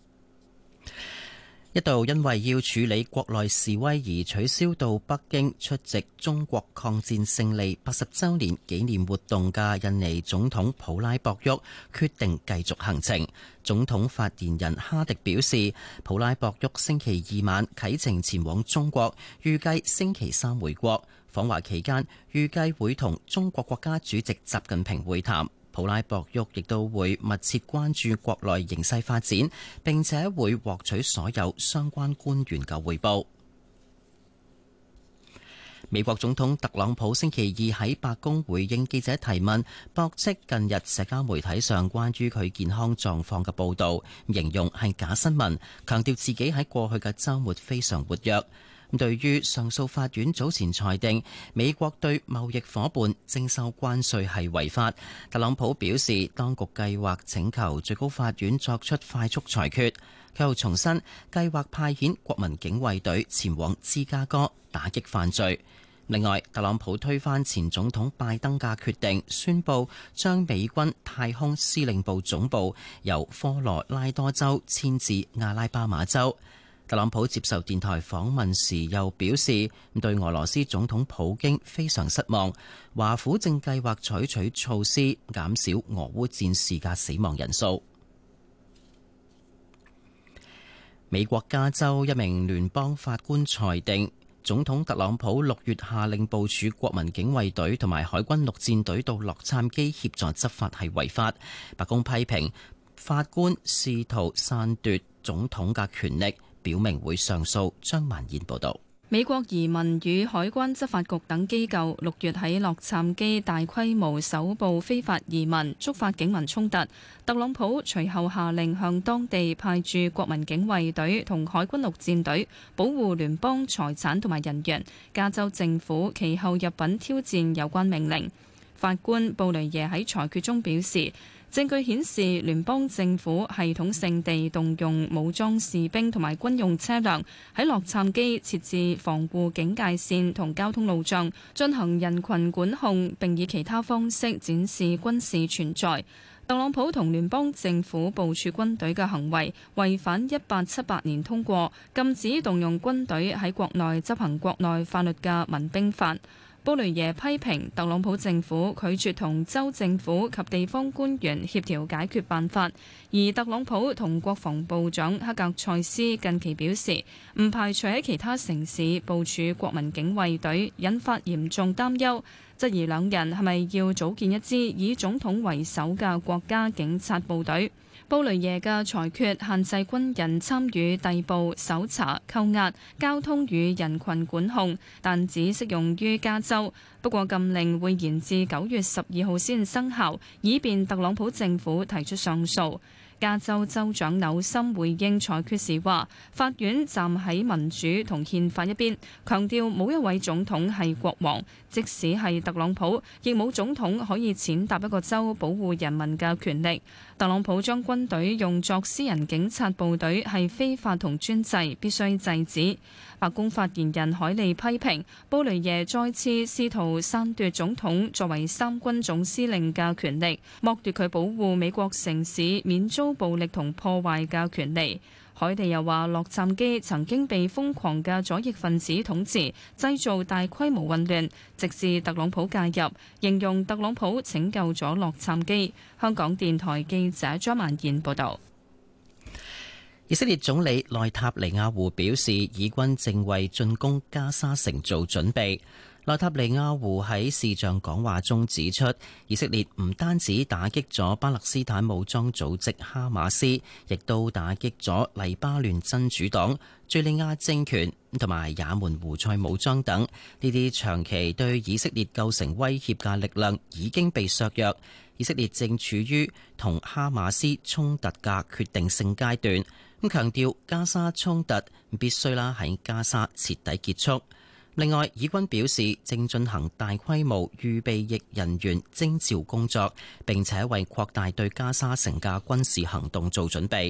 S14: 一度因為要處理國內示威而取消到北京出席中國抗戰勝利八十週年紀念活動嘅印尼總統普拉博沃決定繼續行程。總統發言人哈迪表示，普拉博沃星期二晚啟程前往中國，預計星期三回國。訪華期間，預計會同中國國家主席習近平會談。普拉博沃亦都會密切關注國內形勢發展，並且會獲取所有相關官員嘅彙報。美國總統特朗普星期二喺白宮回應記者提問，駁斥近日社交媒體上關於佢健康狀況嘅報導，形容係假新聞，強調自己喺過去嘅週末非常活躍。對於上訴法院早前裁定美國對貿易夥伴徵收關稅係違法，特朗普表示當局計劃請求最高法院作出快速裁決。佢又重申計劃派遣國民警衛隊前往芝加哥打擊犯罪。另外，特朗普推翻前總統拜登嘅決定，宣布將美軍太空司令部總部由科羅拉多州遷至阿拉巴馬州。特朗普接受電台訪問時又表示，對俄羅斯總統普京非常失望，華府正計劃採取措施減少俄烏戰事嘅死亡人數。美國加州一名聯邦法官裁定，總統特朗普六月下令部署國民警衛隊同埋海軍陸戰隊到洛杉磯協助執法係違法。白宮批評法官試圖篡奪總統嘅權力，表明會上訴。張萬燕報道。
S2: 美國移民與海關執法局等機構六月喺洛杉磯大規模搜捕非法移民，觸發警民衝突。特朗普隨後下令向當地派駐國民警衛隊同海軍陸戰隊，保護聯邦財產同埋人員。加州政府其後入稟挑戰有關命令。法官布雷耶喺裁決中表示，證據顯示聯邦政府系統性地動用武裝士兵同埋軍用車輛喺洛杉磯設置防護警戒線同交通路障，進行人群管控，並以其他方式展示軍事存在。特朗普同聯邦政府部署軍隊嘅行為違反一八七八年通過禁止動用軍隊喺國內執行國內法律嘅民兵法。布雷耶批評特朗普政府拒絕同州政府及地方官員協調解決辦法，而特朗普同國防部長克格塞斯近期表示，唔排除喺其他城市部署國民警衛隊，引發嚴重擔憂，質疑兩人係咪要組建一支以總統為首嘅國家警察部隊。布雷耶嘅裁決限制軍人參與逮捕、搜查、扣押、交通與人群管控，但只適用於加州。不過禁令會延至九月十二號先生效，以便特朗普政府提出上訴。加州州長紐森回應裁決時話，法院站喺民主同憲法一邊，強調冇一位總統係國王，即使係特朗普，亦冇總統可以踐踏一個州保護人民嘅權力。特朗普將軍隊用作私人警察部隊係非法同專制，必須制止。白宮發言人海利批評布雷耶再次試圖篡奪總統作為三軍總司令嘅權力，剝奪佢保護美國城市免遭暴力同破壞嘅權利。海利又話，洛杉磯曾經被瘋狂嘅左翼分子統治，製造大規模混亂，直至特朗普介入，形容特朗普拯救咗洛杉磯。香港電台記者張曼燕報道。
S14: 以色列總理內塔尼亞胡表示，以軍正為進攻加沙城做準備。 內塔尼亞胡喺視像講話中指出，以色列唔單止打擊咗巴勒斯坦武裝組織哈馬斯，亦都打擊咗黎巴嫩真主黨、敘利亞政權同埋也門胡塞武裝等呢啲長期對以色列構成威脅嘅力量已經被削弱。以色列正處於同哈馬斯衝突嘅決定性階段，咁強調加沙衝突必須啦喺加沙徹底結束。另外，以軍表示正進行大規模預備役人員徵召工作，並且為擴大對加沙城嘅軍事行動做準備。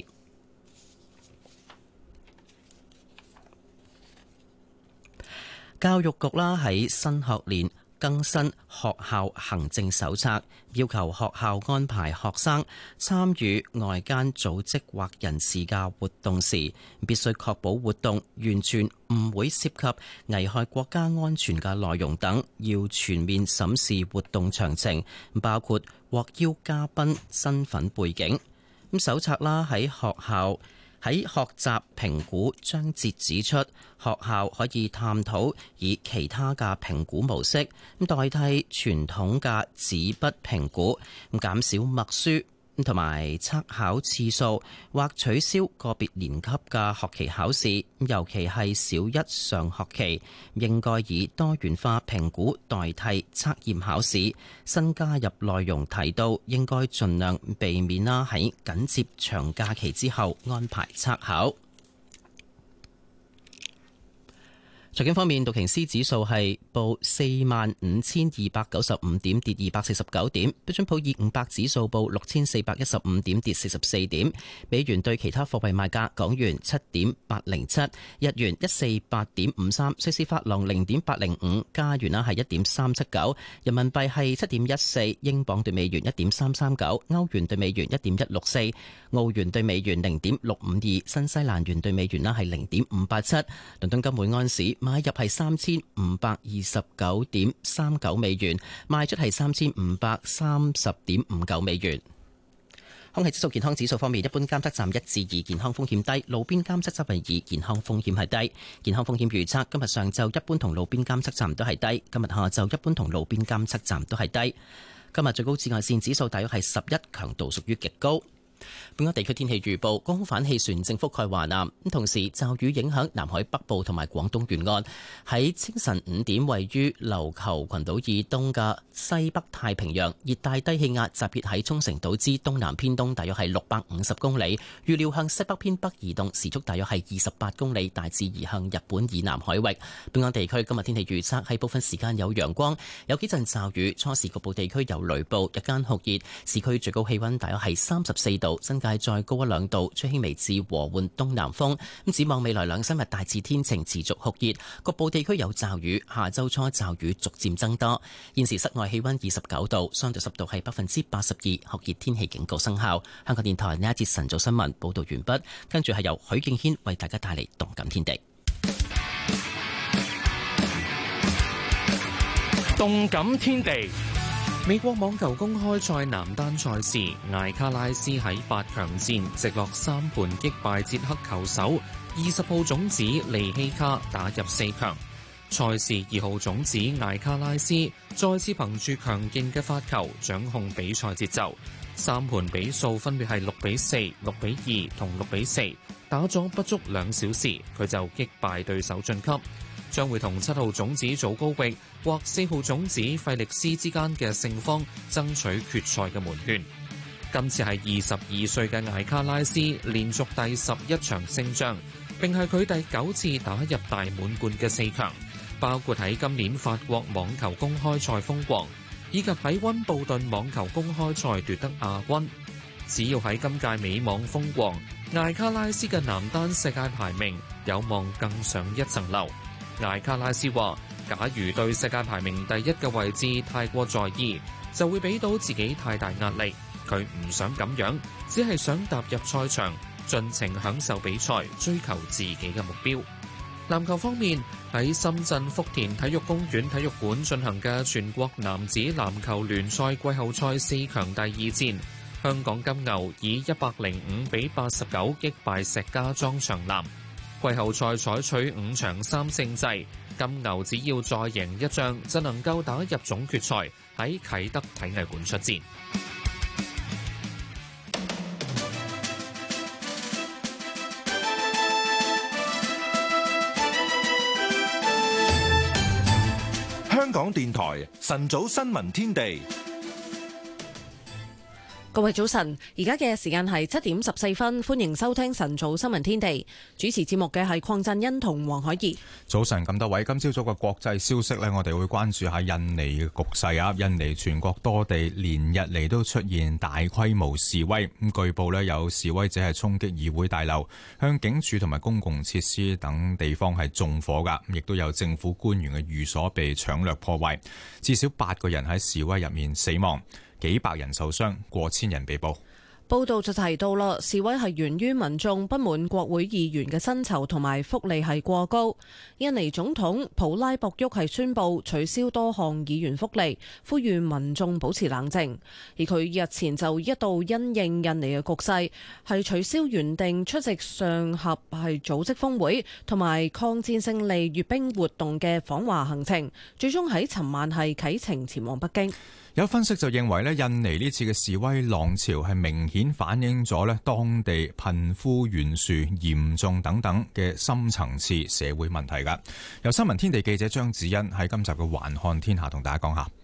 S14: 教育局啦喺新學年更新學校行政手冊，要求學校安排學生參與外間組織或人士嘅活動時，必須確保活動完全唔會涉及危害國家安全嘅內容等，要全面審視活動詳情，包括獲邀嘉賓身份背景。咁手冊啦喺學校喺學習評估章節指出，學校可以探討以其他嘅評估模式咁代替傳統嘅紙筆評估，咁減少默書同埋測考次數，或取消個別年級嘅學期考試，尤其係小一上學期，應該以多元化評估代替測驗考試。新加入內容提到，應該盡量避免啦喺緊接長假期之後安排測考。財經方面，道瓊斯指數係報四萬五千二百九十五點，跌二百四十九點；標準普爾五百指數報六千四百一十五點，跌四十四點。美元對其他貨幣賣價：港元七點八零七，日元一四八點五三，瑞士法郎零點八零五，加元啦係一點三七九，人民幣係七點一四，英鎊對美元一點三三九，歐元對美元一點一六四，澳元對美元零點六五二，新西蘭元對美元啦係零點五八七。倫敦金每安士買入係三千五百二十九點三九美元，賣出係三千五百三十點五九美元。空氣質素健康指數方面，一般監測站一至二，健康風險低；路邊監測站係二，健康風險係低。健康風險預測今日上晝一般同路邊監測站都係低，今日下晝一般同路邊監測站都係低。今日最高紫外線指數大約係十一，強度屬於極高。本港地區天氣預報，高空反氣旋正覆蓋華南，咁同時驟雨影響南海北部同埋廣東沿岸。喺清晨五點，位於琉球群島以東嘅西北太平洋熱帶低氣壓集結喺沖繩島之東南偏東，大約係六百五十公里，預料向西北偏北移動，時速大約係二十八公里，大致移向日本以南海域。本港地區今日天氣預測係部分時間有陽光，有幾陣驟雨，初時局部地區有雷暴，日間酷熱，市區最高氣溫大約係三十四度。新界再高一兩度，吹輕微至和緩東南風。咁展望未來兩三日大致天晴，持續酷熱，局部地區有驟雨。下周初驟雨逐漸增多。現時室外氣溫二十九度，相對濕度係百分之八十二，酷熱天氣警告生效。香港電台呢一節晨早新聞報道完畢，跟住係由許敬軒為大家帶嚟動感天地。
S5: 動感天地。
S16: 美國網球公開賽男單賽事，艾卡拉斯喺八強戰直落三盤擊敗捷克球手二十號種子利希卡，打入四強。賽事二號種子艾卡拉斯再次憑住強勁嘅發球掌控比賽節奏，三盤比數分別係六比四、六比二同六比四，打咗不足兩小時，佢就擊敗對手晉級。將會同七號種子祖高域或四號種子費力斯之間嘅勝方爭取決賽嘅門券。今次係二十二歲嘅艾卡拉斯連續第十一場勝仗，並係佢第九次打入大滿貫嘅四強，包括喺今年法國網球公開賽封王，以及喺溫布頓網球公開賽奪得亞軍。只要喺今屆美網封王，艾卡拉斯嘅男單世界排名有望更上一層樓。艾卡拉斯話：假如對世界排名第一嘅位置太過在意，就會俾到自己太大壓力。佢唔想咁樣，只係想踏入賽場，盡情享受比賽，追求自己嘅目標。籃球方面，喺深圳福田體育公園體育館進行嘅全國男子籃球聯賽季後賽四強第二戰，香港金牛以一百零五比八十九擊敗石家莊長藍。 季後賽採取五場三勝制，金牛只要再贏一仗就能夠打入總決賽，喺啟德體藝館出戰。
S1: 香港電台晨早新聞天地。
S3: 各位早晨，而家嘅時間係七點十四分，歡迎收聽晨早新聞天地。主持節目嘅係鄺振欣同黃海怡。
S4: 早晨，咁多位，今朝早嘅國際消息呢，我哋會關注下印尼嘅局勢啊。印尼全國多地連日嚟都出現大規模示威，咁據報呢，有示威者係衝擊議會大樓，向警署同埋公共設施等地方係縱火噶，亦都有政府官員嘅寓所被搶掠破壞，至少八個人喺示威入面死亡。幾百人受傷，過千人被捕。
S3: 報道就提到啦，示威係源於民眾不滿國會議員嘅薪酬同埋福利係過高。印尼總統普拉博沃係宣布取消多項議員福利，呼籲民眾保持冷靜。而佢日前就一度因應印尼嘅局勢，係取消原定出席上合係組織峰會同埋抗戰勝利閱兵活動嘅訪華行程，最終喺尋晚係啟程前往北京。
S4: 有分析就認為咧，印尼呢次嘅示威浪潮係明顯反映咗咧當地貧富懸殊嚴重等等嘅深層次社會問題㗎。由新聞天地記者張子欣喺今集嘅環看天下同大家講下。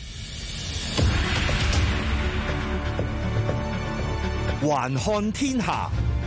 S17: 環看天下。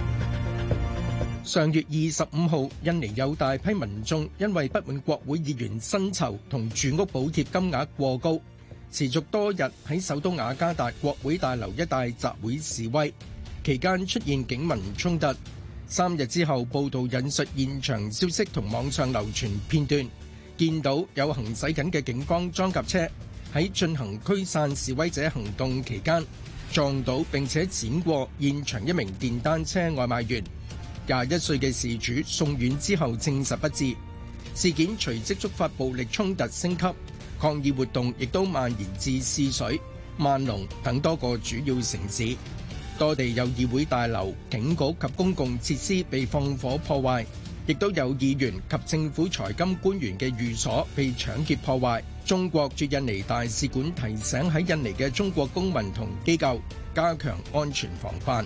S17: 上月二十五號，印尼有大批民眾因為不滿國會議員薪酬同住屋補貼金額過高，持續多日喺首都雅加達國會大樓一帶集會示威，期間出現警民衝突。三日之後，報道引述現場消息同網上流傳片段，見到有行駛緊嘅警方裝甲車喺進行驅散示威者行動期間，撞到並且輾過現場一名電單車外賣員。廿一歲嘅事主送院之後證實不治。事件隨即觸發暴力衝突升級。抗議活動亦都蔓延至泗水、萬隆等多個主要城市，多地有議會大樓、警局及公共設施被放火破壞，亦都有議員及政府財金官員嘅寓所被搶劫破壞。中國駐印尼大使館提醒喺印尼嘅中國公民同機構加強安全防範。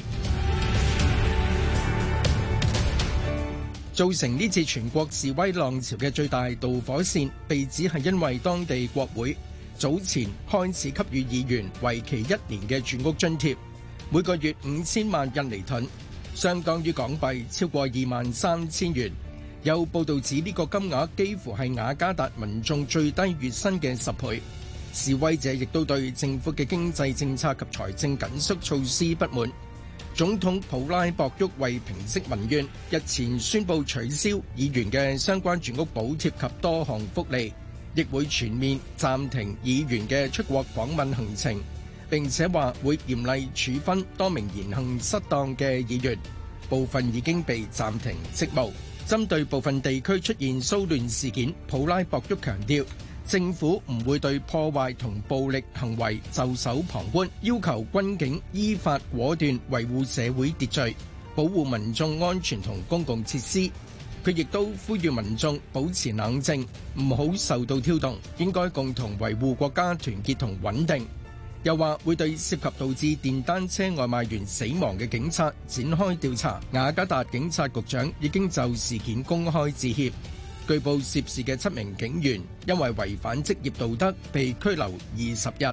S17: 造成呢次全國示威浪潮嘅最大導火線，被指係因為當地國會早前開始給予議員為期一年嘅住屋津貼，每個月五千萬印尼盾，相當於港幣超過二萬三千元。有報道指呢個金額幾乎係雅加達民眾最低月薪嘅十倍。示威者亦都對政府嘅經濟政策及財政緊縮措施不滿。總統普拉博沃為平息民怨，日前宣布取消議員嘅相關住屋補貼及多項福利，亦會全面暫停議員嘅出國訪問行程，並且話會嚴厲處分多名言行失當嘅議員，部分已經被暫停職務。針對部分地區出現騷亂事件，普拉博沃強調，政府唔會對破壞同暴力行為袖手旁觀，要求軍警依法果斷維護社會秩序，保護民眾安全同公共設施。佢亦都呼籲民眾保持冷靜，唔好受到挑動，應該共同維護國家團結同穩定。又話會對涉及導致電單車外賣員死亡嘅警察展開調查。雅加達警察局長已經就事件公開致歉。據報涉事嘅七名警員因為違反職業道德被拘留二十日。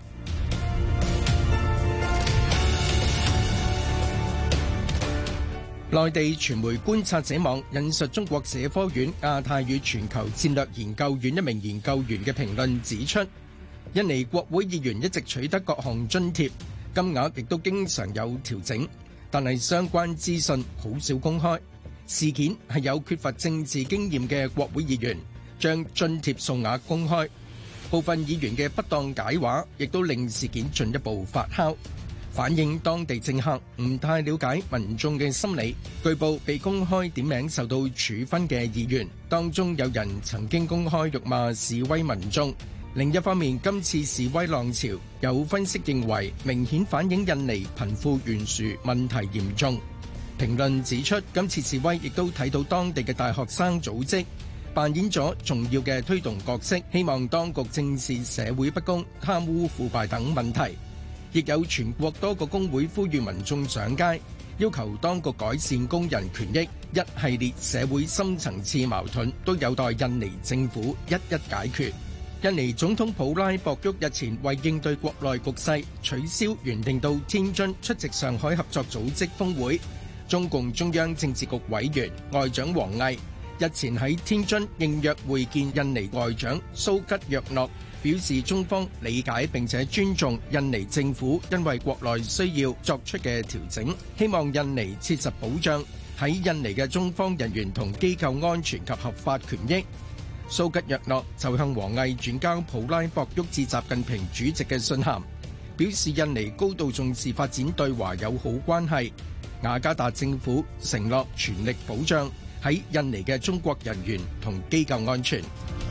S17: 內地傳媒觀察者網引述中國社科院亞太與全球戰略研究院一名研究員嘅評論指出，印尼國會議員一直取得各項津貼，金額亦都經常有調整，但係相關資訊好少公開。事件係有缺乏政治經驗嘅國會議員將津貼數額公開，部分議員嘅不當解話亦都令事件進一步發酵，反映當地政客唔太了解民眾嘅心理。據報被公開點名受到處分嘅議員當中，有人曾經公開辱罵示威民眾。另一方面，今次示威浪潮有分析認為明顯反映印尼貧富懸殊問題嚴重。 評論指出，今次示威亦都睇到當地嘅大學生組織扮演咗重要嘅推動角色，希望當局正視社會不公、貪污腐敗等問題。亦有全國多個工會呼籲民眾上街，要求當局改善工人權益。一系列社會深層次矛盾都有待印尼政府一一解決。印尼總統普拉博沃日前為應對國內局勢，取消原定到天津出席上海合作組織峰會。中共中央政治局委員外長王毅日前喺天津應約會見印尼外長蘇吉若諾，表示中方理解並且尊重印尼政府因為國內需要作出嘅調整，希望印尼切實保障喺印尼嘅中方人員同機構安全及合法權益。蘇吉若諾就向王毅轉交普拉博沃致習近平主席嘅信函，表示印尼高度重視發展對華友好關係，雅加達政府承諾全力保障喺印尼嘅中國人員同機構安全。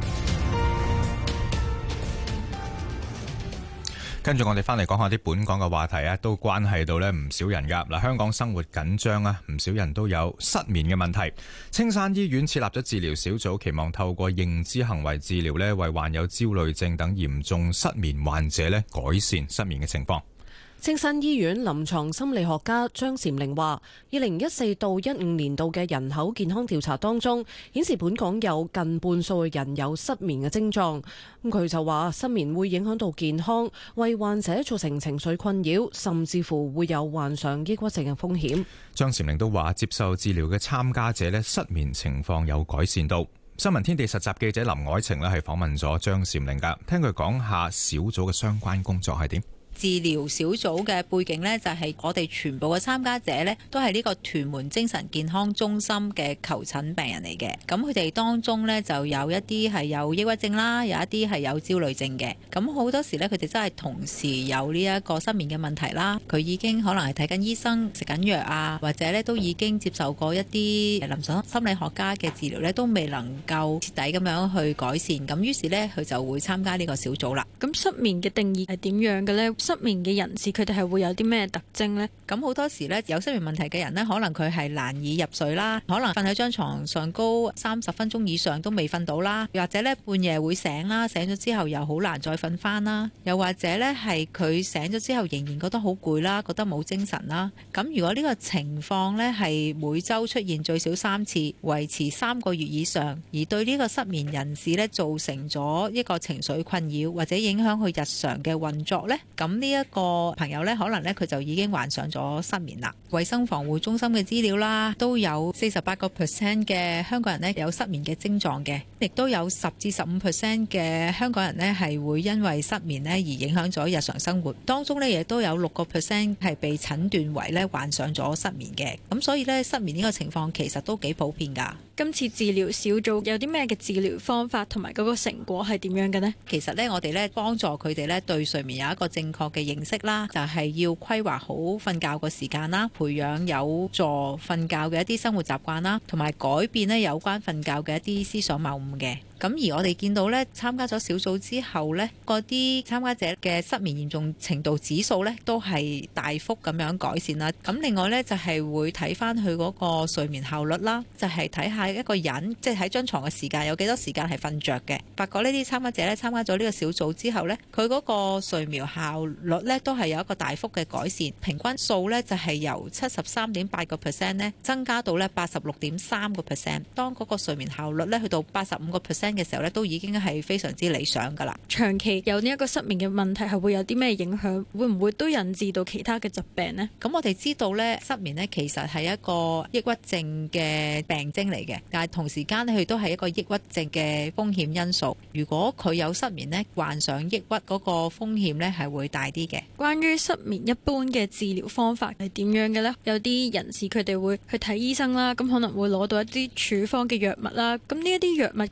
S4: 跟住我哋翻嚟講下啲本港嘅話題啊，都關係到咧唔少人噶。嗱，香港生活緊張啊，唔少人都有失眠嘅問題。青山醫院設立咗治療小組，期望透過認知行為治療咧，為患有焦慮症等嚴重失眠患者咧改善失眠嘅情況。
S3: 青山醫院臨床心理學家張嬋玲話，二零一四到一五年度嘅人口健康調查當中，顯示本港有近半數嘅人有失眠嘅症狀。咁佢就話，失眠會影響到健康，為患者造成情緒困擾，甚至乎會有患上抑鬱症嘅風險。
S4: 張嬋玲都話，接受治療嘅參加者咧失眠情況有改善到。新聞天地實習記者林凱晴咧係訪問咗張嬋玲噶，聽佢講下小組嘅相關工作係點。
S18: 治療小組嘅背景呢，就係我哋全部嘅參加者呢，都係呢個屯門精神健康中心嘅求診病人嚟嘅。咁佢哋當中呢，就有一啲係有抑鬱症啦，有一啲係有焦慮症嘅。咁好多時呢，佢哋真係同時有呢一個失眠嘅問題啦。佢已經可能係睇緊醫生、食緊藥啊，或者呢都已經接受過一啲臨床心理學家嘅治療呢，都未能夠徹底咁樣去改善。咁於是呢，佢就會參加呢個小組啦。
S19: 咁失眠嘅定義係點樣嘅呢？失眠嘅人士佢哋係會有啲咩特徵呢？
S18: 咁好多時呢，有失眠問題嘅人呢，可能佢係難以入睡啦，可能瞓喺張床上高三十分鐘以上都未瞓到啦，或者呢半夜會醒啦，醒咗之後又好難再瞓翻啦，又或者呢係佢醒咗之後仍然覺得好攰啦，覺得冇精神啦。咁如果呢個情況呢係每週出現最少三次，維持三個月以上，而對呢個失眠人士呢造成咗一個情緒困擾或者影響佢日常嘅運作呢，咁呢一個朋友呢，可能呢，佢就已經患上咗失眠啦。衛生防護中心嘅資料啦，都有四十八個 percent 嘅香港人呢有失眠嘅症狀嘅，亦都有十至十五 percent 嘅香港人呢係會因為失眠呢而影響咗日常生活。當中呢，亦都有六個 percent 係被診斷為呢患上咗失眠嘅。咁所以呢，失眠呢個情況其實都幾普遍㗎。
S19: 今次治療小組有啲咩嘅治療方法同埋嗰個成果係點樣嘅呢？
S18: 其實呢，我哋呢幫助佢哋呢對睡眠有一個正確嘅認識啦，就係要規劃好瞓覺個時間啦，培養有助瞓覺嘅一啲生活習慣啦，同埋改變呢有關瞓覺嘅一啲思想謬誤嘅。咁而我哋見到咧，參加咗小組之後咧，嗰啲參加者嘅失眠嚴重程度指數咧，都係大幅咁樣改善啦。咁另外咧，就係會睇翻佢嗰個睡眠效率啦，就係睇下一個人即係喺張床嘅時間有幾多時間係瞓着嘅。發覺呢啲參加者咧，參加咗呢個小組之後咧，佢嗰個睡眠效率咧都係有一個大幅嘅改善，平均數咧就係由七十三點八個 percent 咧增加到咧八十六點三個 percent。當嗰個睡眠效率咧去到八十五個 percent嘅時候咧，都已經係非常之理想噶啦。
S19: 長期有呢一個失眠嘅問題係會有啲咩影響？會唔會都引致到其他嘅疾病呢？
S18: 咁我哋知道咧，失眠咧其實係一個抑鬱症嘅病徵嚟嘅，但係同時間咧佢都係一個抑鬱症嘅風險因素。如果佢有失眠咧，患上抑鬱嗰個風險咧係會大啲嘅。
S19: 關於失眠一般嘅治療方法係點樣嘅呢？有啲人士佢哋會去睇醫生啦，咁可能會攞到一啲處方嘅藥物啦。咁呢一啲藥物係咪唔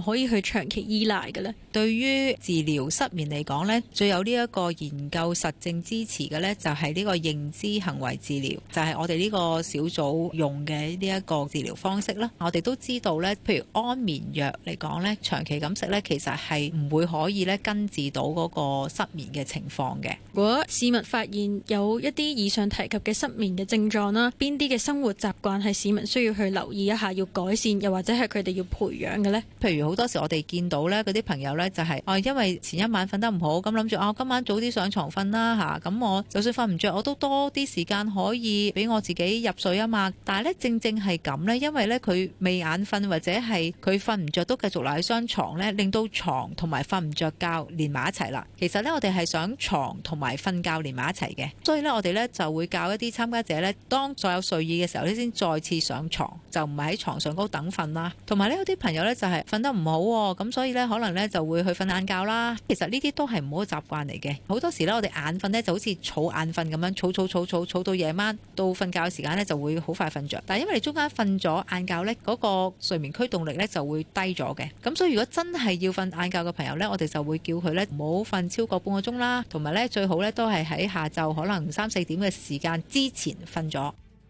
S19: 可以去長期依賴嘅呢？
S18: 對於治療失眠嚟講呢，最有呢一個研究實證支持嘅呢，就係呢個認知行為治療，就係我哋呢個小組用嘅呢一個治療方式啦。我哋都知道呢，譬如安眠藥嚟講呢，長期咁食呢，其實係唔會可以呢根治到嗰個失眠嘅情況嘅。
S19: 如果市民發現有一啲以上提及嘅失眠嘅症狀啦，邊啲嘅生活習慣係市民需要去留意一下，要改善，又或者係佢哋要培養嘅呢？
S18: 譬如好多時我哋見到呢嗰啲朋友呢，就係哦，因為前一晚瞓得唔好，咁諗住哦，今晚早啲上床瞓啦嚇，咁我就算瞓唔着，我都多啲時間可以俾我自己入睡啊嘛。但係呢，正正係咁呢，因為呢，佢未眼瞓或者係佢瞓唔着都繼續留喺張床呢，令到床同埋瞓唔着覺連埋一齊啦。其實呢，我哋係想床同埋瞓覺連埋一齊嘅，所以呢，我哋呢就會教一啲參加者呢，當再有睡意嘅時候呢，先再次上床，就唔係喺床上高等瞓啦。同埋呢，有啲朋友呢就係瞓得唔好喎，咁所以呢，可能呢就會去瞓晏覺啦。其實呢啲都係唔好嘅習慣嚟嘅。好多時呢，我哋眼瞓呢就好似儲眼瞓咁樣，儲儲儲儲儲到夜晚到瞓覺嘅時間呢就會好快瞓着。但係因為你中間瞓咗晏覺呢，嗰個睡眠驅動力呢就會低咗嘅。咁所以如果真係要瞓晏覺嘅朋友呢，我哋就會叫佢呢唔好瞓超過半個鐘啦，同埋呢最好呢都係喺下晝可能三四點嘅時間之前瞓咗。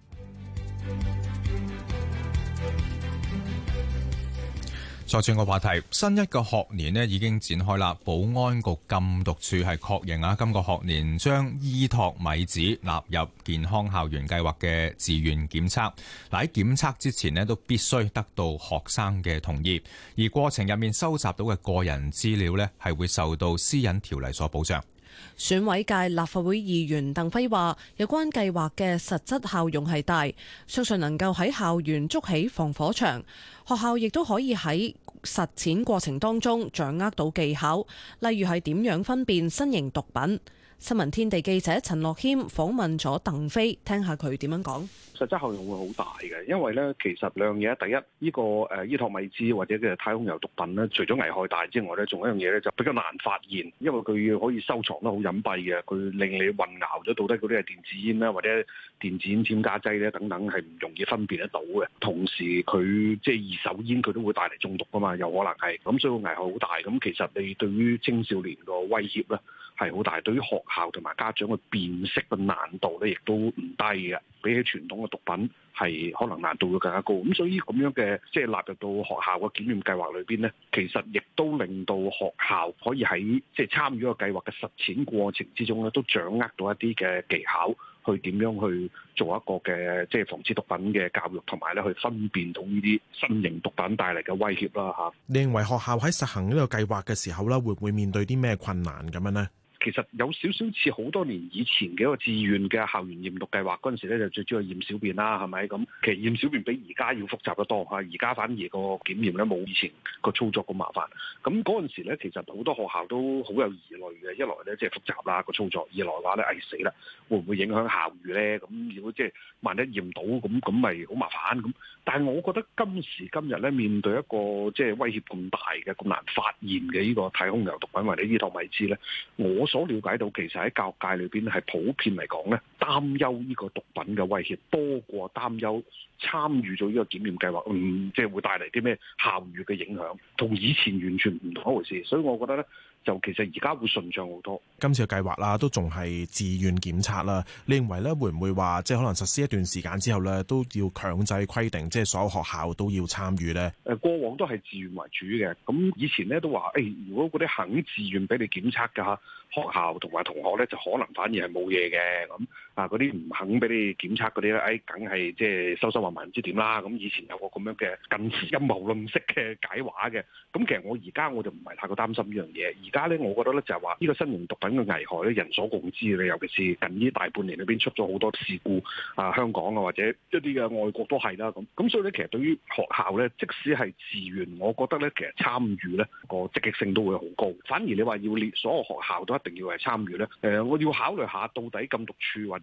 S4: 再轉個話題，新一個學年呢已經展開啦。保安局禁毒處係確認啊，今個學年將依托米紙納入健康校園計劃嘅自願檢測。嗱，喺檢測之前呢都必須得到學生嘅同意，而過程入面收集到嘅個人資料呢係會受到私隱條例所保障。
S3: 選委界立法會議員鄧輝話：有關計劃嘅實質效用係大，相信能夠喺校園築起防火牆，學校亦都可以喺實踐過程當中掌握到技巧，例如係點樣分辨新型毒品。新聞天地記者陳樂謙訪問咗鄧飛，聽下佢點樣講。
S8: 實質效用會好大嘅，因為咧其實兩樣嘢，第一呢、呢個誒依托米茲或者嘅太空油毒品咧，除咗危害大之外咧，仲有一樣嘢咧就比較難發現，因為佢可以收藏得好隱蔽嘅，佢令你混淆咗到底嗰啲係電子煙啦，或者電子煙添加劑咧等等，係唔容易分辨得到嘅。同時佢即係二手煙，佢都會帶嚟中毒噶嘛，有可能係咁，所以危害好大。咁其實你對於青少年個威脅咧係好大，對於學校同埋家長嘅辨識嘅難度咧亦都唔低嘅，比起傳統嘅毒品係可能難度會更加高。咁所以咁樣嘅即係納入到學校嘅檢驗計劃裏邊咧，其實亦都令到學校可以喺即係參與個計劃嘅實踐過程之中咧，都掌握到一啲嘅技巧，去點樣去做一個嘅即係防止毒品嘅教育，同埋咧去分辨到呢啲新型毒品帶嚟嘅威脅啦嚇。
S20: 你認為學校喺實行呢個計劃嘅時候咧，會唔會面對啲咩困難咁樣呢？
S8: 其實有少少似好多年以前嘅一個自願嘅校園驗毒計劃，嗰陣時咧就最主要驗小便啦，係咪咁？其實驗小便比而家要複雜得多嚇，而家反而個檢驗咧冇以前個操作咁麻煩。咁嗰陣時咧，其實好多學校都好有疑慮嘅，一來咧即係複雜啦個操作，二來話咧誒死啦，會唔會影響校譽咧？咁如果即係萬一驗到咁咁咪好麻煩咁。但係我覺得今時今日咧，面對一個即係威脅咁大嘅、咁難發現嘅呢個太空油毒品或者依托米茲咧，我所了解到，其實喺教育界裏邊係普遍嚟講咧，擔憂呢個毒品嘅威脅多過擔憂參與咗呢個檢驗計劃，嗯，即係會帶嚟啲咩校譽嘅影響，同以前完全唔同一回事。所以我覺得咧，就其實而家會順暢好多。
S20: 今次嘅計劃啦，都仲係自願檢測啦。你認為咧，會唔會話即係可能實施一段時間之後咧，都要強制規定，即係所有學校都要參與咧？
S8: 誒，過往都係自願為主嘅。咁以前咧都話，誒、欸，如果嗰啲肯自願俾你檢測㗎學校同埋同學咧，就可能反而係冇嘢嘅。咁啊，嗰啲唔肯俾你檢測嗰啲咧，誒，梗係即係收收埋埋唔知點啦。咁以前有個咁樣嘅近似陰謀論式嘅解話嘅。咁其實我而家我就唔係太過擔心呢樣嘢。而家咧，我覺得咧就係話呢個新型毒品嘅危害咧，人所共知嘅。尤其是近呢大半年裏邊出咗好多事故啊，香港啊或者一啲嘅外國都係啦。咁咁所以咧，其實對於學校咧，即使係自願，我覺得咧其實參與咧個積極性都會好高。反而你話要列所有學校都一定要係參與咧，誒、呃，我要考慮下到底禁毒處或者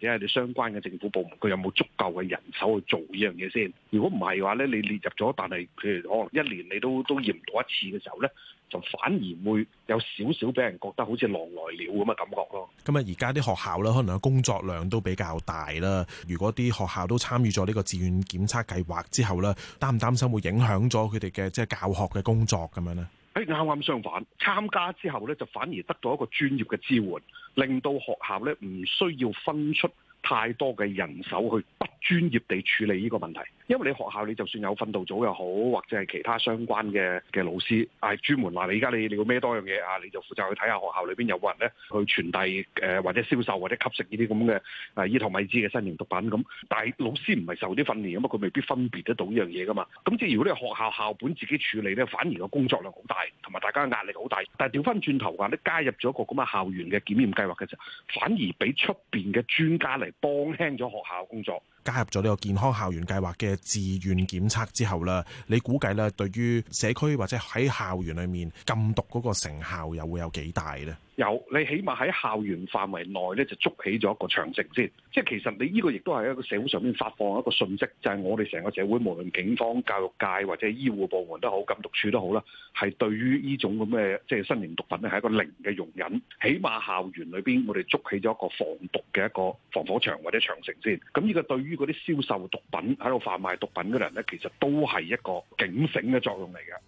S21: 者係你相關嘅政府部門，佢有冇足夠嘅人手去做呢樣嘢先？如果唔係嘅話咧，你列入咗，但係譬如可能一年你都都驗唔到一次嘅時候咧，就反而會有少少俾人覺得好似狼來了咁嘅感覺咯。
S20: 咁啊，而家啲學校咧，可能工作量都比較大啦。如果啲學校都參與咗呢個自願檢測計劃之後咧，擔唔擔心會影響咗佢哋嘅即係教學嘅工作咁樣咧？
S21: 誒，啱啱相反，參加之後咧，就反而得到一個專業嘅支援，令到學校咧唔需要分出太多嘅人手去不專業地處理呢個問題。因為你學校你就算有訓導組又好，或者係其他相關嘅嘅老師，係專門話你而家你你要孭多樣嘢啊，你就負責去睇下學校裏邊有冇人咧去傳遞誒或者銷售或者吸食呢啲咁嘅誒依托米茲嘅新型毒品咁。但係老師唔係受啲訓練，咁啊佢未必分別得到呢樣嘢噶嘛。咁即係如果你學校校本自己處理咧，反而個工作量好大，同埋大家壓力好大。但係調翻轉頭話咧，加入咗一個咁嘅校園嘅檢驗計劃嘅時候，反而俾出邊嘅專家嚟幫輕咗學校工作。
S20: 加入咗呢個健康校園計劃嘅自願檢測之後啦，你估計咧對於社區或者喺校園裏面禁毒嗰個成效又會有幾大呢？
S21: 有，你起碼喺校園範圍內咧就築起咗一個長城先。即係其實你呢個亦都係一個社會上面發放一個訊息，就係我哋成個社會無論警方、教育界或者醫護部門都好、禁毒處都好啦，係對於呢種咁嘅即係新型毒品咧係一個零嘅容忍。起碼校園裏邊我哋築起咗一個防毒嘅一個防火牆或者長城先。咁呢個對於嗰啲銷售毒品喺度販賣毒品嘅人咧，其實都係一個警醒嘅作用嚟嘅。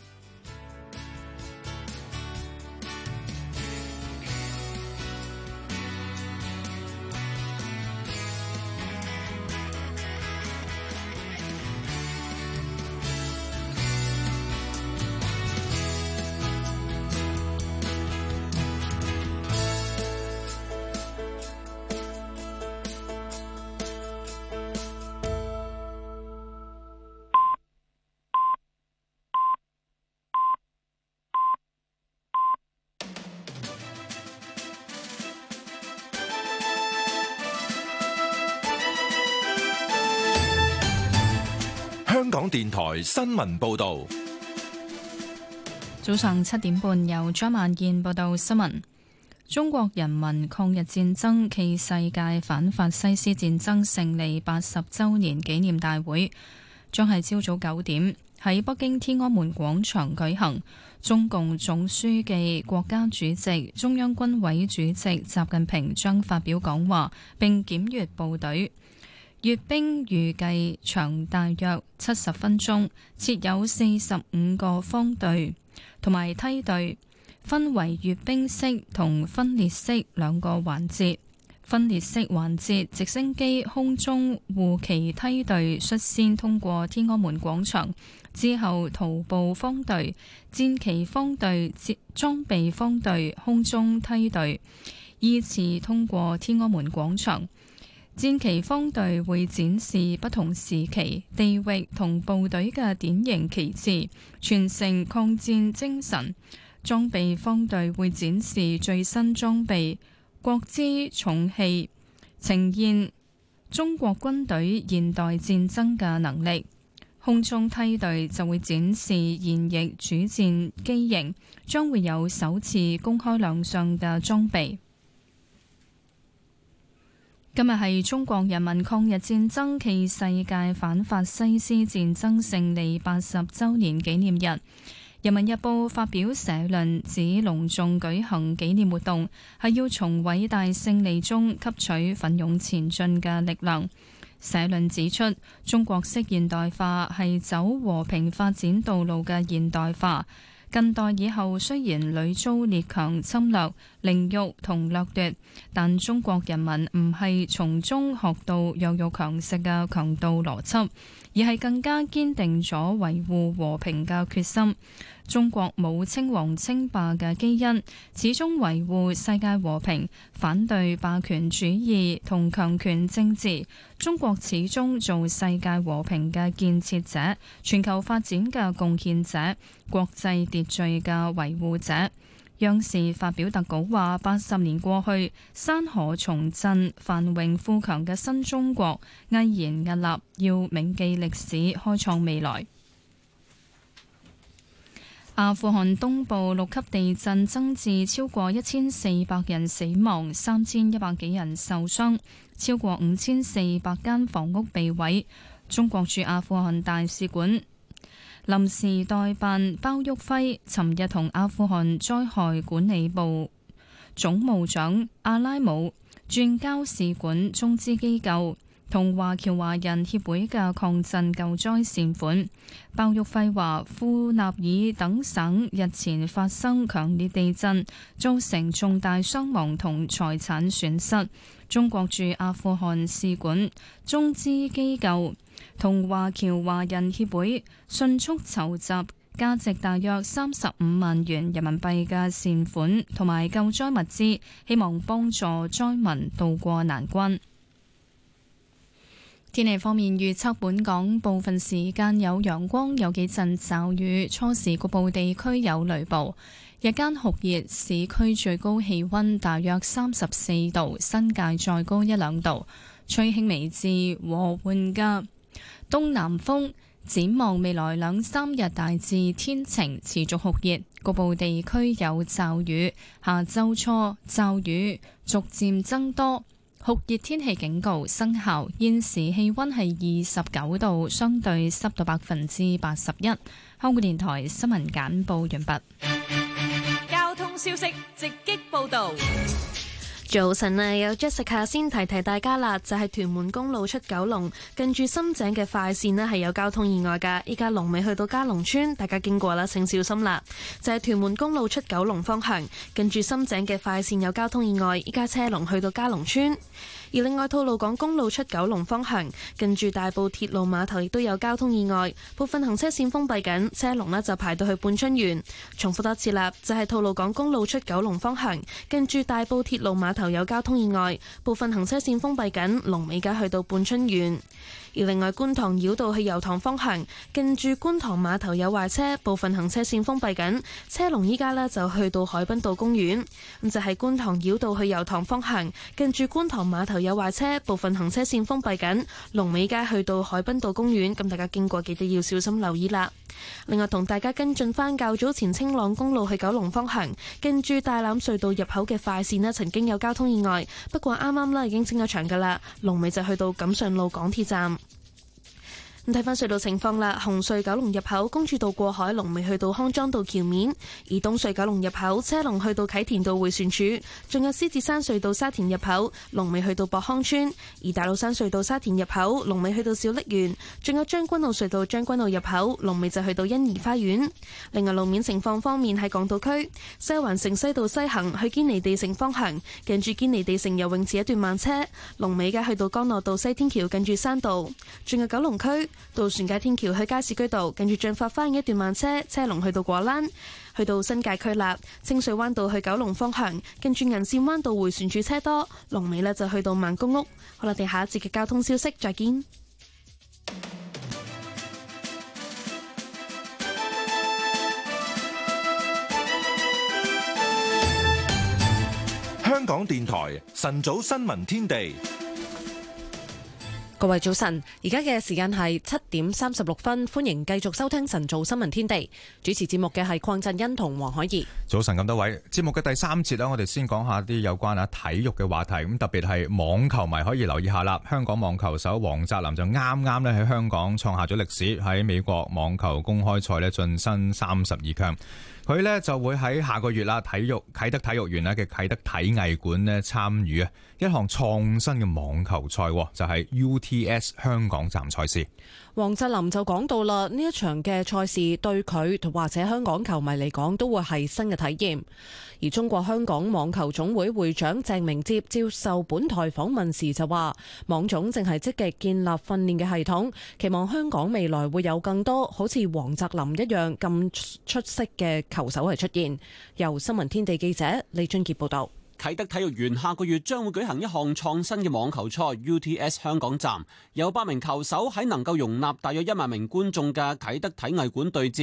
S1: 香港電台新聞報道，
S2: 早上七點半由張萬燕報道新聞。中國人民抗日戰爭暨世界反法西斯戰爭勝利八十週年紀念大會將係朝早九點喺北京天安門廣場舉行。中共總書記、國家主席、中央軍委主席習近平將發表講話並檢閱部隊。閱兵預計長大約七十分鐘，設有四十五個方隊同埋梯隊，分為閱兵式同分列式兩個環節。分列式環節，直升機空中護旗梯隊率先通過天安門廣場，之後徒步方隊、戰旗方隊、裝備方隊、空中梯隊依次通過天安門廣場。戰旗方隊會展示不同時期、地域同部隊嘅典型旗幟，傳承抗戰精神。裝備方隊會展示最新裝備、國之重器，呈現中國軍隊現代戰爭嘅能力。空中梯隊就會展示現役主戰機型，將會有首次公開亮相嘅裝備。今日係中國人民抗日戰爭暨世界反法西斯戰爭勝利八十週年紀念日。人民日報發表社論指，隆重舉行紀念活動係要從偉大勝利中吸取奮勇前進嘅力量。社論指出，中國式現代化係走和平發展道路嘅現代化。近代以後雖然屢遭列強侵略、凌辱同掠奪，但中國人民唔係從中學到弱肉強食嘅強盜邏輯，而係更加堅定咗維護和平嘅決心。中國冇稱王稱霸嘅基因，始終維護世界和平，反對霸權主義同強權政治。中國始終做世界和平嘅建設者、全球發展嘅貢獻者、國際秩序嘅維護者。央視發表特稿話：八十年過去，山河重振，繁榮富強嘅新中國毅然屹立，要銘記歷史，開創未來。 阿富汗東部六級地震增至超過一千四百人死亡，三千一百幾人受傷，超過五千四百間房屋被毀。中國駐阿富汗大使館臨時代辦包旭輝尋日同阿富汗災害管理部總務長阿拉姆轉交使館中資機構同華僑華人協會嘅抗震救災善款。包玉輝話，庫納爾等省日前發生強烈地震，造成重大傷亡同財產損失。中國駐阿富汗使館、中資機構同華僑華人協會迅速籌集價值大約三十五萬元人民幣嘅善款同埋救災物資，希望幫助災民渡過難關。天氣方面預測，本港部分時間有陽光，有幾陣驟雨，初時局部地區有雷暴，日間酷熱，市區最高氣溫大約三十四度，新界再高一兩度，吹輕微至和緩嘅東南風。展望未來兩三日大致天晴，持續酷熱，局部地區有驟雨，下周初驟雨逐漸增多。酷熱天氣警告生效，現時氣溫係二十九度，相對濕度百分之八十一。香港電台新聞簡報完畢。
S7: 交通消息直擊報道。
S22: 早晨啊，有 Jessica 先提提大家啦，就係、是、屯門公路出九龍近住深井嘅快線呢係有交通意外噶，依家龍尾去到嘉龍村，大家經過啦，請小心啦。就係、是、屯門公路出九龍方向近住深井嘅快線有交通意外，依家車龍去到嘉龍村。而另外，吐露港公路出九龍方向近住大埔鐵路碼頭亦都有交通意外，部分行車線封閉緊，車龍呢就排到去半春園。重複多次啦，就係、是、吐露港公路出九龍方向近住大埔鐵路碼頭有交通意外，部分行車線封閉緊，龍尾家去到半春園。而另外，觀塘繞道去油塘方向近住觀塘碼頭有壞車，部分行車線封閉緊，車龍依家呢就去到海濱道公園。咁就係、是、觀塘繞道去油塘方向近住觀塘碼頭有壞車，部分行車線封閉緊，龍尾街去到海濱道公園。咁大家經過記得要小心留意啦。另外，同大家跟進返較早前青朗公路去九龍方向近住大欖隧道入口嘅快線呢曾經有交通意外，不過啱啱啦已經清咗場噶啦，龍尾就去到錦上路港鐵站。咁睇翻隧道情況啦，紅隧九龍入口公主道過海龍尾去到康莊道橋面，而東隧九龍入口車龍去到啟田道迴旋處，仲有獅子山隧道沙田入口龍尾去到博康村，而大老山隧道沙田入口龍尾去到小瀝源，仲有將軍澳隧道將軍澳入口龍尾就去到欣怡花園。另外路面情況方面，喺港島區西環城西道西行去堅尼地城方向，近住堅尼地城游泳池一段慢車，龍尾嘅去到干諾道西天橋近住山道，仲有九龍區渡船街天橋去加士居道，近住駿發花園一段慢車，車龍去到果欄，去到新界區啦。清水灣道去九龍方向，近住銀線灣道迴旋處車多，龍尾呢就去到萬公屋。好啦，我哋下一節嘅交通消息再見。
S1: 香港電台晨早新聞天地。
S3: 各位早晨，而家嘅時間係七點三十六分，歡迎繼續收聽晨早新聞天地。主持節目嘅係鄺振欣同黃海怡。
S4: 早晨咁多位，節目嘅第三節啦，我哋先講下啲有關啊體育嘅話題。咁特別係網球迷可以留意下啦。香港網球手黃澤林就啱啱咧喺香港創下咗歷史，喺美國網球公開賽咧晉身三十二強。佢呢就會喺下個月啦，體育啟德體育園咧嘅啟德體藝館咧參與啊一項創新嘅網球賽，就係 U T S 香港站賽事。
S3: 黃澤林就講到啦，呢一場嘅賽事對佢或者香港球迷嚟講都會係新嘅體驗。而中國香港網球總會會長鄭明哲接受本台訪問時就話，網總正係積極建立訓練嘅系統，期望香港未來會有更多好似黃澤林一樣咁出色嘅球手係出現。由新聞天地記者李俊傑報道。
S23: 啟德體育園下個月將會舉行一項創新嘅網球賽 U T S 香港站，有八名球手喺能夠容納大約一萬名觀眾嘅啟德體藝館對戰。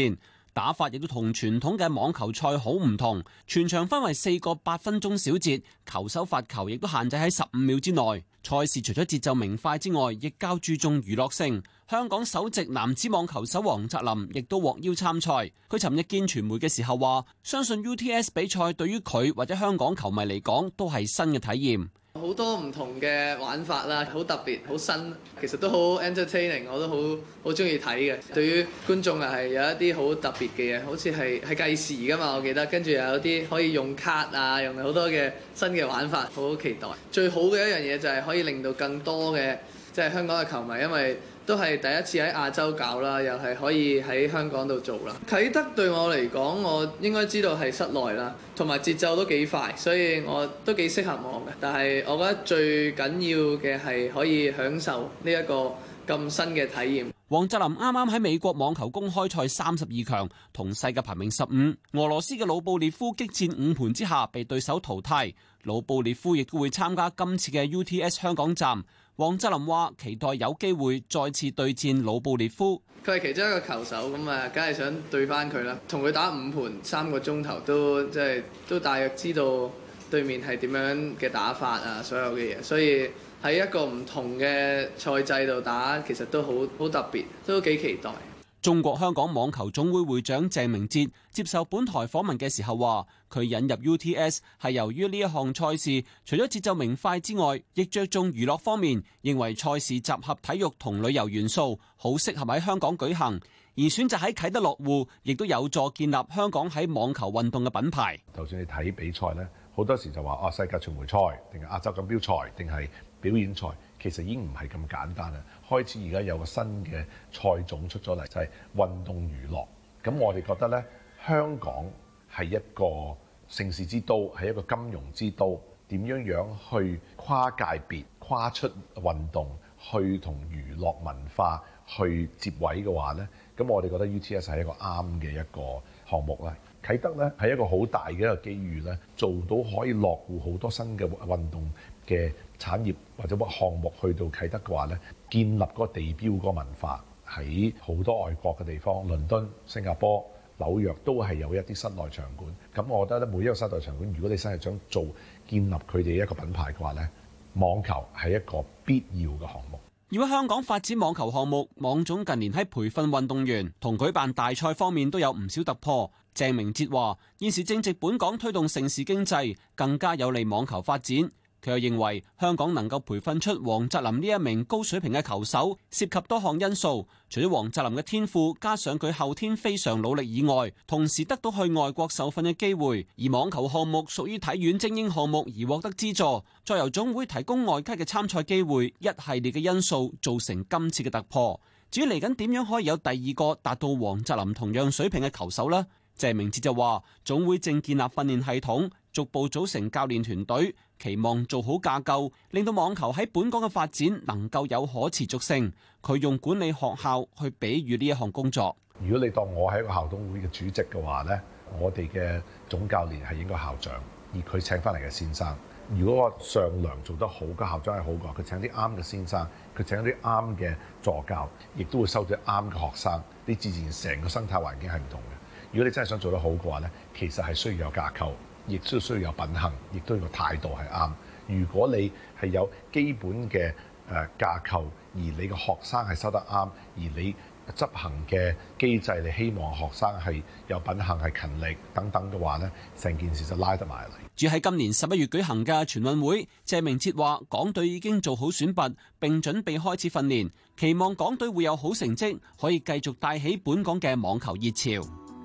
S23: 打法亦都同傳統嘅網球賽好唔同。全場分為四個八分鐘小節，球手發球亦都限制喺十五秒之內。賽事除咗節奏明快之外，亦較注重娛樂性。香港首席男子網球手黃澤林亦都獲邀參賽。佢尋日見傳媒嘅時候話，相信 U T S 比賽對於佢或者香港球迷嚟講都係新嘅體驗。
S6: 好多唔同嘅玩法啦，好特別，好新，其實都好 entertaining， 我都好好中意睇嘅。對於觀眾啊，係有一啲好特別嘅嘢，好似係係計時㗎嘛，我記得，跟住又有啲可以用卡啊，用好多嘅新嘅玩法，好好期待。最好嘅一樣嘢就係可以令到更多嘅即係香港嘅球迷，因為都係第一次喺亞洲搞啦，又係可以喺香港度做啦。啟德對我嚟講，我應該知道係室內啦，同埋節奏都幾快，所以我都幾適合我嘅。但係我覺得最緊要嘅係可以享受呢一個咁新嘅體驗。
S23: 黃澤林啱啱喺美國網球公開賽三十二強同世界排名十五俄羅斯嘅魯布列夫激戰五盤之下被對手淘汰。魯布列夫亦都會參加今次嘅 U T S 香港站。黃澤林話：期待有機會再次對戰魯布列夫。
S6: 佢係其中一個球手，咁啊，梗係想對翻佢啦。同佢打五盤三個鐘頭，都即係都大約知道對面係點樣嘅打法啊，所有嘅嘢。所以喺一個唔同嘅賽制度打，其實都好好特別，都幾期待。
S23: 中國香港網球總會會長鄭明哲接受本台訪問嘅時候話，佢引入 U T S 係由於呢一項賽事除咗節奏明快之外，亦着重娛樂方面，認為賽事集合體育同旅遊元素，好適合喺香港舉行。而選擇喺啟德落戶，亦都有助建立香港喺網球運動嘅品牌。
S9: 就算你睇比賽呢，好多時就話啊世界巡迴賽，定係亞洲錦標賽，定係表演賽，其實已經唔係咁簡單啦。開始而家有個新嘅賽種出咗嚟，就係運動娛樂。咁我哋覺得呢，香港係一個盛事之都，係一個金融之都。點樣樣去跨界別、跨出運動，去同娛樂文化去接位嘅話呢，咁我哋覺得 U T S 係一個啱嘅一個項目啦。啟德呢係一個好大嘅一個機遇呢，做到可以落戶好多新嘅運動嘅產業或者項目去到啟德嘅話呢，建立嗰個地標嗰個文化，喺好多外國嘅地方，倫敦、新加坡、紐約都係有一啲室內場館。咁我覺得咧，每一個室內場館，如果你真係想做建立佢哋一個品牌嘅話呢，網球係一個必要嘅項目。
S23: 如果香港發展網球項目，網總近年喺培訓運動員同舉辦大賽方面都有唔少突破。鄭明哲話：現時正值本港推動城市經濟，更加有利網球發展。佢又認為香港能夠培訓出黃澤林呢一名高水平嘅球手，涉及多項因素。除咗黃澤林嘅天賦，加上佢後天非常努力以外，同時得到去外國受訓嘅機會。而網球項目屬於體院精英項目而獲得資助，再由總會提供外級嘅參賽機會，一系列嘅因素造成今次嘅突破。至於嚟緊點樣可以有第二個達到黃澤林同樣水平嘅球手呢？謝明哲就話，總會正建立訓練系統，逐步組成教練團隊，期望做好架構，令到網球喺本港嘅發展能夠有可持續性。佢用管理學校去比喻呢一項工作。
S9: 如果你當我係一個校董會嘅主席嘅話呢，我哋嘅總教練係應該校長，而佢請翻嚟嘅先生。如果個上梁做得好，個校長係好嘅，佢請啲啱嘅先生，佢請啲啱嘅助教，亦都會收咗啱嘅學生。你自然成個生態環境係唔同嘅。如果你真係想做得好嘅話呢，其實係需要有架構，亦都需要有品行，亦都要個態度係啱。如果你係有基本嘅誒架構，而你個學生係收得啱，而你執行嘅機制，你希望學生係有品行、係勤力等等嘅話呢，成件事就拉得埋嚟。
S23: 至於喺今年十一月舉行嘅全運會，謝明哲話港隊已經做好選拔，並準備開始訓練，期望港隊會有好成績，可以繼續帶起本港嘅網球熱潮。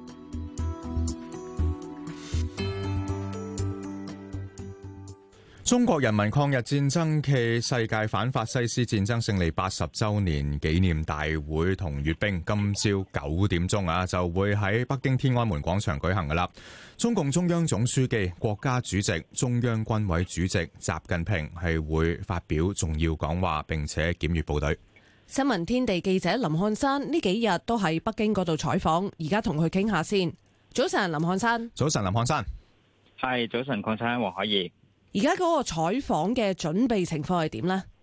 S4: 中國人民抗日戰爭暨世界反法西斯戰爭勝利八十週年紀念大會同閱兵，今朝九點鐘啊就會喺北京天安門廣場舉行噶啦。中共中央總書記、國家主席、中央軍委主席習近平係會發表重要講話，並且檢閱部隊。
S3: 新聞天地記者林漢山呢幾日都喺北京嗰度採訪，而家同佢傾下先。早晨，林漢山。
S4: 早晨，林漢山。
S10: 係早晨，鄺生黃海怡。
S3: 而家嗰個採訪嘅準備情況係點呢？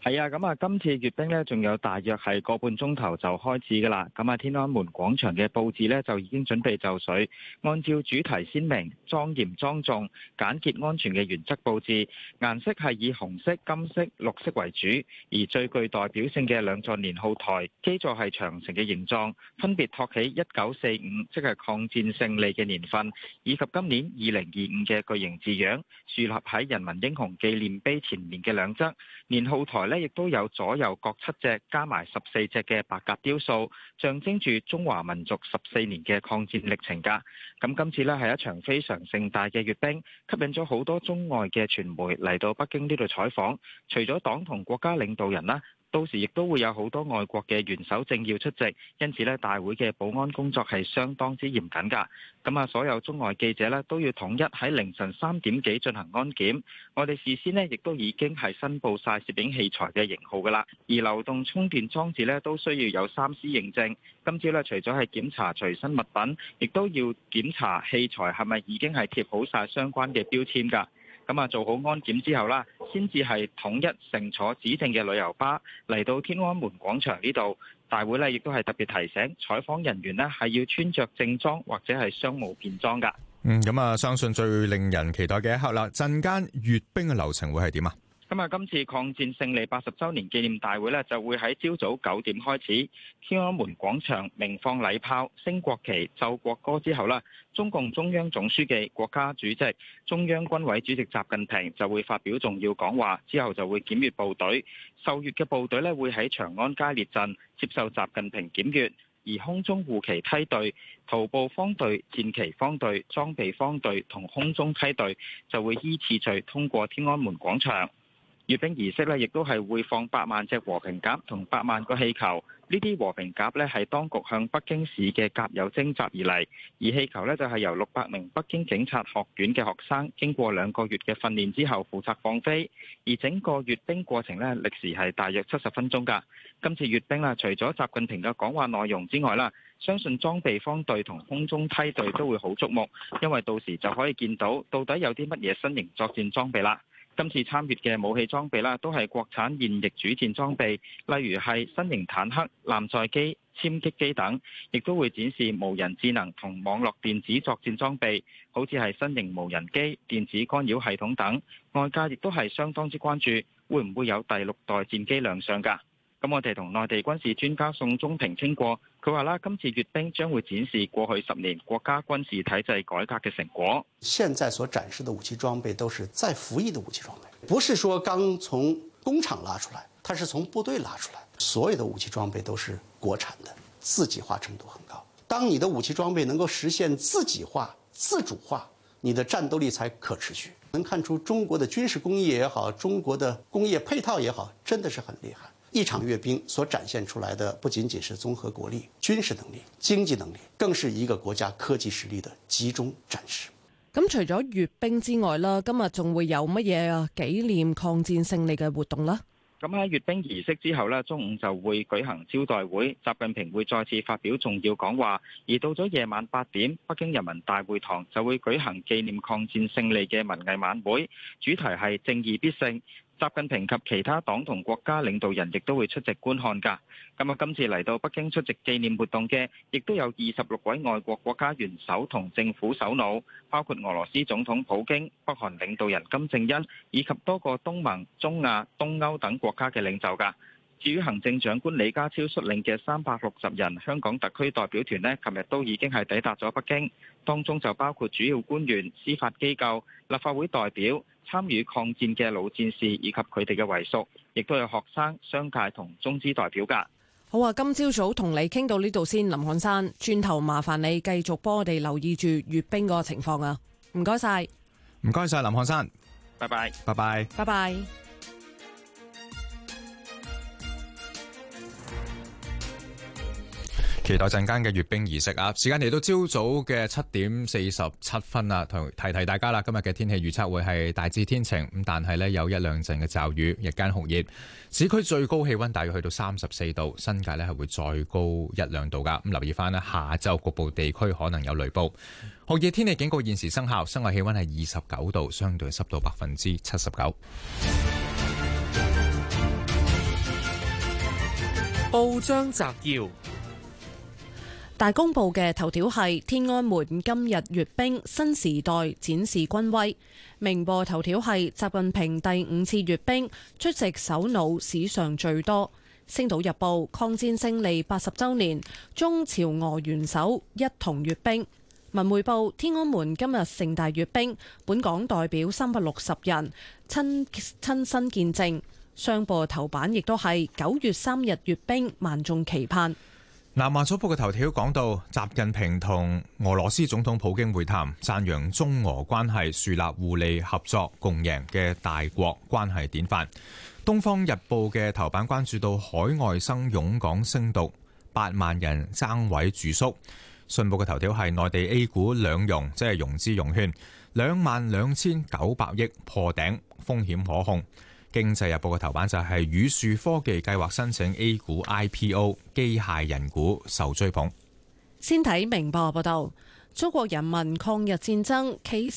S10: 係啊，咁啊，今次閱兵呢，仲有大約係個半鐘頭就開始噶啦。咁啊，天安門廣場嘅佈置呢，就已經準備就緒，按照主題鮮明、莊嚴莊重、簡潔安全嘅原則佈置，顏色係以紅色、金色、綠色為主。而最具代表性嘅兩座年號台，基座係長城嘅形狀，分別托起一九四五，即係抗戰勝利嘅年份，以及今年二零二五嘅巨型字樣，豎立喺人民英雄紀念碑前面嘅兩側。年號台呢亦都有左右各七隻，加埋十四隻嘅白鴿雕塑，象徵住中華民族十四年嘅抗戰歷程㗎。咁今次呢係一場非常盛大嘅閱兵，吸引咗好多中外嘅傳媒嚟到北京呢度採訪。除咗黨同國家領導人啦，到時亦都會有好多外國嘅元首政要出席，因此呢，大會嘅保安工作係相當之嚴謹㗎。咁啊，所有中外記者呢都要統一喺凌晨三點幾進行安檢。我哋事先呢亦都已經係申報晒攝影器材嘅型號㗎啦，而流動充電裝置呢都需要有三 C 認證。今朝呢，除咗係檢查隨身物品，亦都要檢查器材係咪已經係貼好晒相關嘅標籤㗎。咁啊，做好安檢之後啦，先至係統一乘坐指定嘅旅遊巴嚟到天安門廣場呢度。大會呢亦都係特別提醒採訪人員呢係要穿着正裝或者係商務便裝㗎。
S4: 嗯，咁啊，相信最令人期待嘅一刻啦，陣間閱兵嘅流程會係點啊？
S10: 咁啊，今次抗戰勝利八十週年紀念大會呢，就會喺朝早九點開始，天安門廣場鳴放禮炮、升國旗、奏國歌之後啦，中共中央總書記、國家主席、中央軍委主席習近平就會發表重要講話，之後就會檢閱部隊。受閱嘅部隊呢，會喺長安街列陣接受習近平檢閱，而空中護旗梯隊、徒步方隊、戰旗方隊、裝備方隊同空中梯隊就會依次序通過天安門廣場。閱兵儀式呢，亦都係會放八萬隻和平鴿同八萬個氣球。呢啲和平鴿呢，係當局向北京市嘅鴿友徵集而嚟，而氣球呢，就係由六百名北京警察學院嘅學生經過兩個月嘅訓練之後負責放飛。而整個閱兵過程呢，歷時係大約七十分鐘㗎。今次閱兵啦，除咗習近平嘅講話內容之外啦，相信裝備方隊同空中梯隊都會好矚目，因為到時就可以見到到底有啲乜嘢新型作戰裝備啦。今次參閱嘅武器裝備啦，都係國產現役主戰裝備，例如係新型坦克、艦載機、殲擊機等，亦都會展示無人智能同網絡電子作戰裝備，好似係新型無人機、電子干擾系統等。外界亦都係相當之關注，會唔會有第六代戰機亮相㗎？咁我哋同內地軍事專家宋忠平傾過，佢話啦，今次閱兵將會展示過去十年國家軍事體制改革嘅成果。
S11: 現在所展示的武器裝備都是再服役的武器裝備，不是說剛從工廠拉出來，它是從部隊拉出來。所有的武器裝備都是國產的，自己化程度很高。當你的武器裝備能夠實現自己化、自主化，你的戰鬥力才可持續。能看出中國的軍事工業也好，中國的工業配套也好，真的是很厲害。一場閱兵所展現出來的不僅僅是綜合國力、軍事能力、經濟能力，更是一個國家科技實力的集中展示。
S3: 咁除咗閱兵之外啦，今日仲會有乜嘢啊紀念抗戰勝利嘅活動啦？
S10: 咁喺閱兵儀式之後呢，中午就會舉行招待會，習近平會再次發表重要講話。而到咗夜晚八點，北京人民大會堂就會舉行紀念抗戰勝利嘅文藝晚會，主題係正義必勝。習近平及其他黨同國家領導人亦都會出席觀看㗎。咁啊，今次嚟到北京出席紀念活動嘅，亦都有二十六位外國國家元首同政府首腦，包括俄羅斯總統普京、北韓領導人金正恩，以及多個東盟、中亞、東歐等國家嘅領袖㗎。至於行政長官李家超率領嘅三百六十人香港特區代表團呢，琴日都已經係抵達咗北京，當中就包括主要官員、司法機構、立法會代表、參與抗戰嘅老戰士以及佢哋嘅遺屬，亦都有學生、商界同中資代表㗎。
S3: 好啊，今朝早同你傾到呢度先，林漢山，轉頭麻煩你繼續幫我哋留意住閱兵個情況啊！唔該晒，
S4: 唔該晒林漢山，
S10: 拜拜，
S4: 拜拜，
S3: 拜拜。
S4: 期待陣間嘅閱兵儀式啊！時間嚟到朝早嘅七點四十七分啦，同提提大家啦。今日嘅天氣預測會係大致天晴，咁但係呢有一兩陣嘅驟雨，日間酷熱。市區最高氣溫大約去到三十四度，新界呢係會再高一兩度噶。咁留意翻呢，下晝局部地區可能有雷暴。酷熱天氣警告現時生效，室外氣溫係二十九度，相對濕度百分之七十九。
S16: 報章摘要：
S3: 大公報嘅頭條係天安門今日閱兵，新時代展示軍威。明報頭條係習近平第五次閱兵，出席首腦史上最多。星島日報抗戰勝利八十週年，中朝俄元首一同閱兵。文匯報天安門今日盛大閱兵，本港代表三百六十人親親身見證。商報頭版亦都係九月三日閱兵，萬眾期盼。
S4: 南華早報嘅頭條講到，習近平同俄羅斯總統普京會談，讚揚中俄關係樹立互利合作共贏嘅大國關係典範。東方日報嘅頭版關注到海外生湧港升讀，八萬人爭位住宿。信報嘅頭條係內地 A 股兩融，即係融資融券兩萬兩千九百億破頂，風險可控。經濟日報嘅頭版就係宇樹科技計劃申請 A 股 I P O， 機械人股受追捧。
S3: 先睇明報報道，中國人民抗日戰爭暨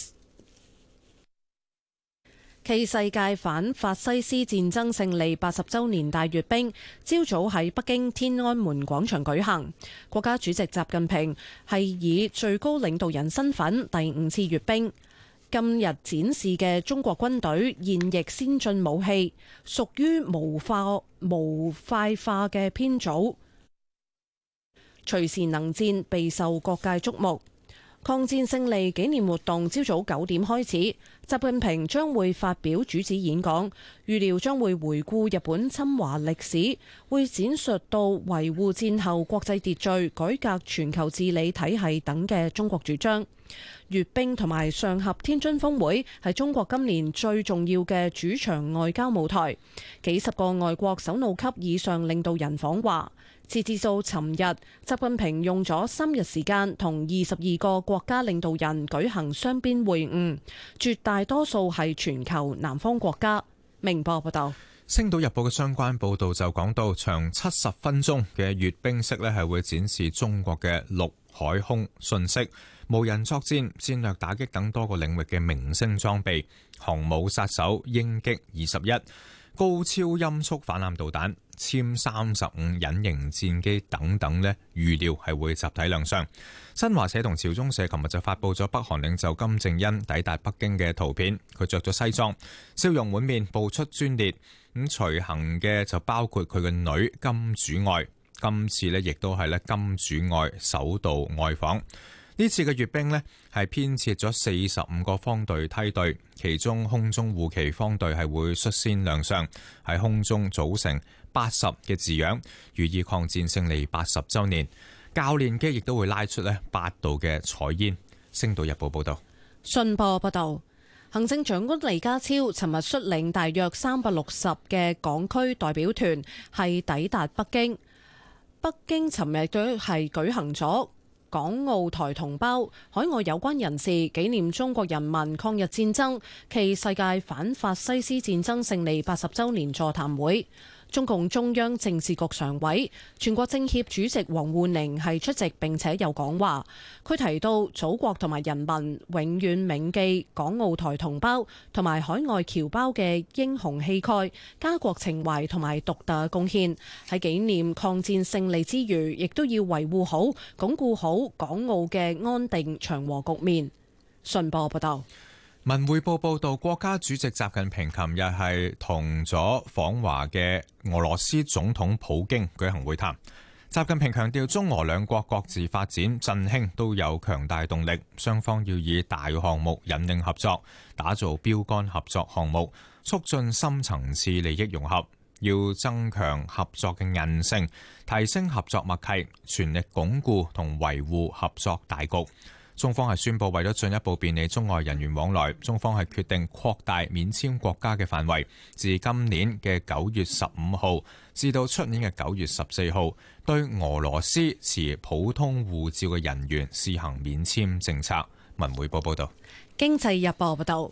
S3: 暨世界反法西斯戰爭勝利八十週年大閱兵，朝早喺北京天安門廣場舉行。國家主席習近平係以最高領導人身份第五次閱兵。今日展示嘅中國軍隊現役先進武器，屬於模化模塊化嘅編組，隨時能戰，備受各界矚目。抗戰勝利紀念活動朝早九點開始，習近平將會發表主旨演講，預料將會回顧日本侵華歷史，會展述到維護戰後國際秩序、改革全球治理體系等嘅中國主張。閱兵同埋上合天津峰會係中國今年最重要嘅主場外交舞台，幾十個外國首腦級以上領導人訪華。截至到尋日，習近平用咗三日時間同二十二個國家領導人舉行雙邊會晤，絕大多數係全球南方國家。明報報道。
S4: 星島日報嘅相關報導就講到，長七十分鐘嘅閱兵式呢係會展示中國嘅陸海空信息、無人作戰、戰略打擊等多個領域嘅明星裝備，航母殺手鷹擊二十一、高超音速反艦導彈、殲三十五隱形戰機等等呢，預料係會集體亮相。新華社同朝中社琴日就發佈咗北韓領袖金正恩抵達北京嘅圖片，佢着咗西裝，笑容滿面，步出專列。咁隨行嘅就包括佢嘅女金主愛，今次呢亦都係咧金主愛首度外訪。呢次嘅閱兵呢係編設咗四十五個方隊梯隊，其中空中護旗方隊係會率先亮相，喺空中組成八十嘅字樣，寓意抗戰勝利八十週年。教練機亦都會拉出咧八道嘅彩煙。星島日報報道。
S3: 信報報道。行政長官李家超尋日率領大約三百六十嘅港區代表團係抵達北京。北京尋日都係舉行咗港澳台同胞、海外有關人士紀念中國人民抗日戰爭暨世界反法西斯戰爭勝利八十週年座談會。中共中央政治局常委、全國政協主席王滬寧係出席並且有講話。佢提到祖國同埋人民永遠銘記港澳台同胞同埋海外僑胞嘅英雄氣概、家國情懷同埋獨特貢獻。喺紀念抗戰勝利之餘，亦都要維護好、鞏固好港澳嘅安定祥和局面。信報報道。
S4: 文匯報報道，國家主席習近平琴日係同咗訪華嘅俄羅斯總統普京舉行會談。習近平強調，中俄兩國各自發展振興都有強大動力，雙方要以大項目引領合作，打造標杆合作項目，促進深層次利益融合。要增強合作嘅韌性，提升合作默契，全力鞏固同維護合作大局。中方係宣布，為咗進一步便利中外人員往來，中方係決定擴大免簽國家嘅範圍，自今年嘅九月十五號至到出年嘅九月十四號，對俄羅斯持普通護照嘅人員試行免簽政策。文匯報報道。
S3: 經濟日報報道。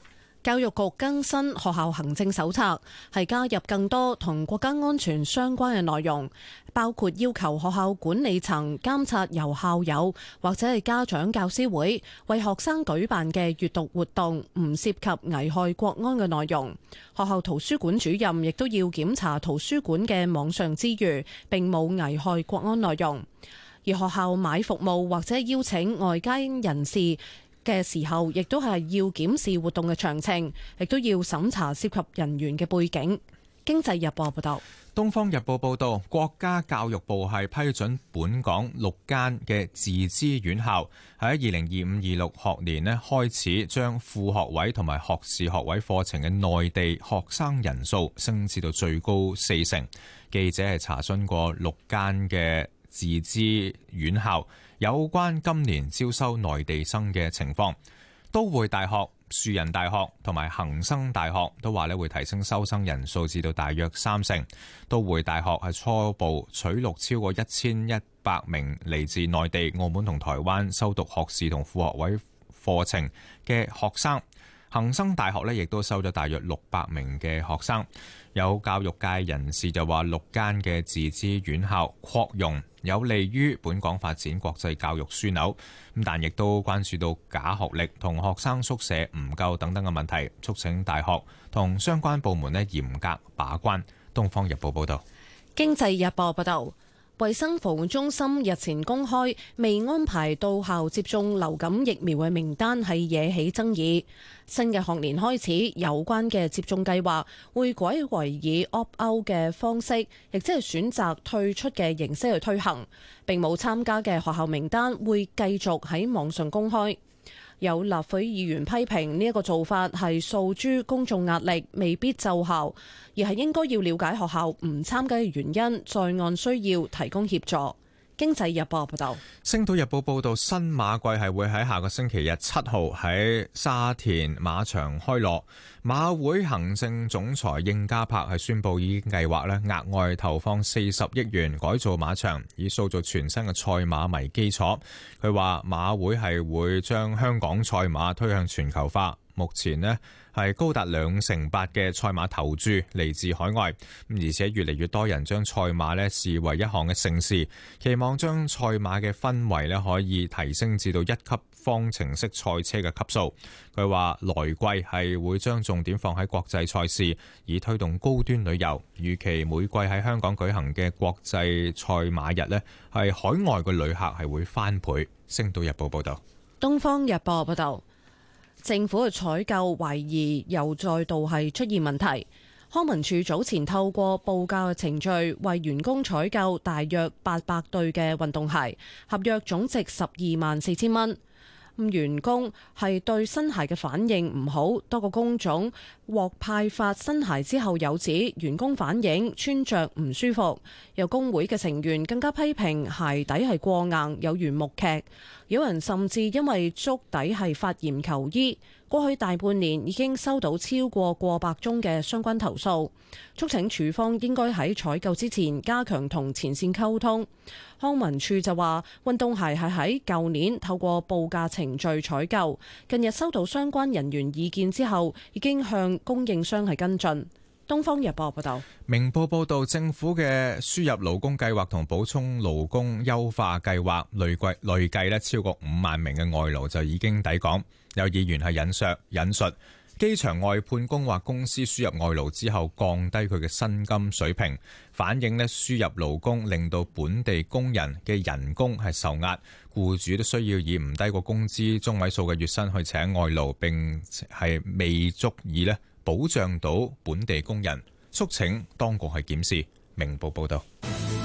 S3: 教育局更新學校行政手冊，係加入更多同國家安全相關嘅內容，包括要求學校管理層監察由校友或者係家長教師會為學生舉辦嘅閱讀活動唔涉及危害國安嘅內容。學校圖書館主任亦都要檢查圖書館嘅網上之餘並冇危害國安內容。而學校買服務或者邀請外間人士嘅時候，亦都係要檢視活動嘅詳情，亦都要審查涉及人員嘅背景。經濟日報報道。
S4: 東方日報報道，國家教育部係批准本港六間嘅自資院校喺二零二五二六學年咧開始將副學位同埋學士學位課程嘅內地學生人數升至到最高四成。記者係查詢過六間嘅自資院校有關今年招收內地生嘅情況，都會大學、樹仁大學同埋恒生大學都話咧會提升收生人數至到大約三成。都會大學係初步取錄超過一千一百名嚟自內地、澳門同台灣修讀學士同副學位課程嘅學生。恒生大學咧亦都收咗大約六百名嘅學生。有教育界人士就話，六間嘅自資院校擴容有利於本港發展國際教育樞紐，咁但亦都關注到假學歷同學生宿舍唔夠等等嘅問題，促請大學同相關部門咧嚴格把關。東方日報報道。
S3: 經濟日報報道。衛生防護中心日前公開未安排到校接種流感疫苗嘅名單，係惹起爭議。新嘅學年開始，有關嘅接種計劃會改為以 opt-out 嘅方式，亦即係選擇退出嘅形式去推行，並冇參加嘅學校名單會繼續喺網上公開。有立法會議員批評呢一個做法係訴諸公眾壓力，未必奏效，而係應該要了解學校唔參加嘅原因，再按需要提供協助。經濟日報報道。
S4: 星島日報報道，新馬季係會喺下個星期日七號喺沙田馬場開鑼。馬會行政總裁應家柏係宣布已經計劃咧額外投放四十億元改造馬場，以塑造全新嘅賽馬迷基礎。佢話馬會係會將香港賽馬推向全球化。目前呢係高達兩成八嘅賽馬投注嚟自海外，而且越嚟越多人將賽馬呢視為一項嘅盛事，期望將賽馬嘅氛圍呢可以提升至到一級方程式賽車嘅級數。佢話來季係會將重點放喺國際賽事，以推動高端旅遊。預期每季喺香港舉行嘅國際賽馬日呢，係海外嘅旅客係會翻倍。星島日報報道。
S3: 東方日報報道。政府嘅採購懷疑又再度係出現問題。康文署早前透過報價嘅程序，為員工採購大約八百對嘅運動鞋，合約總值十二萬四千蚊。咁員工係對新鞋嘅反應唔好，多個工種獲派發新鞋之後有指員工反映穿着唔舒服，有工會嘅成員更加批評鞋底係過硬，有如木屐，有人甚至因為足底係發炎求醫。過去大半年已經收到超過過百宗嘅相關投訴，促請處方應該喺採購之前加強同前線溝通。康文署就話，運動鞋係喺舊年透過報價程序採購，近日收到相關人員意見之後，已經向供應商係跟進。東方日報報道。
S4: 明報報道，政府嘅輸入勞工計劃同補充勞工優化計劃累計累計咧超過五萬名嘅外勞就已經抵港。有議員係引述引述機場外判工或公司輸入外勞之後降低佢嘅薪金水平，反映咧輸入勞工令到本地工人嘅人工係受壓，僱主都需要以唔低過工資中位數嘅月薪去請外勞，並係未足以咧保障到本地工人，促請當局係檢視。明報報道。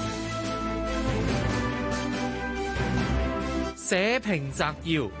S5: 社評摘要。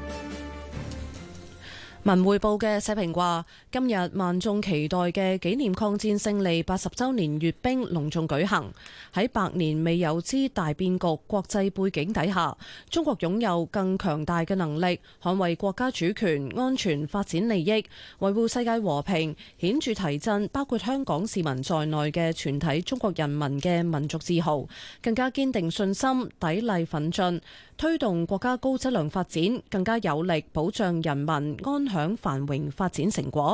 S3: 文匯報嘅社評話，今日萬眾期待嘅紀念抗戰勝利八十週年閱兵隆重舉行。喺百年未有之大變局國際背景底下，中國擁有更強大嘅能力，捍衛國家主權、安全、發展利益，維護世界和平，顯著提振包括香港市民在內嘅全體中國人民嘅民族自豪，更加堅定信心，砥礪奮進，推動國家高質量發展，更加有力保障人民安享繁榮發展成果。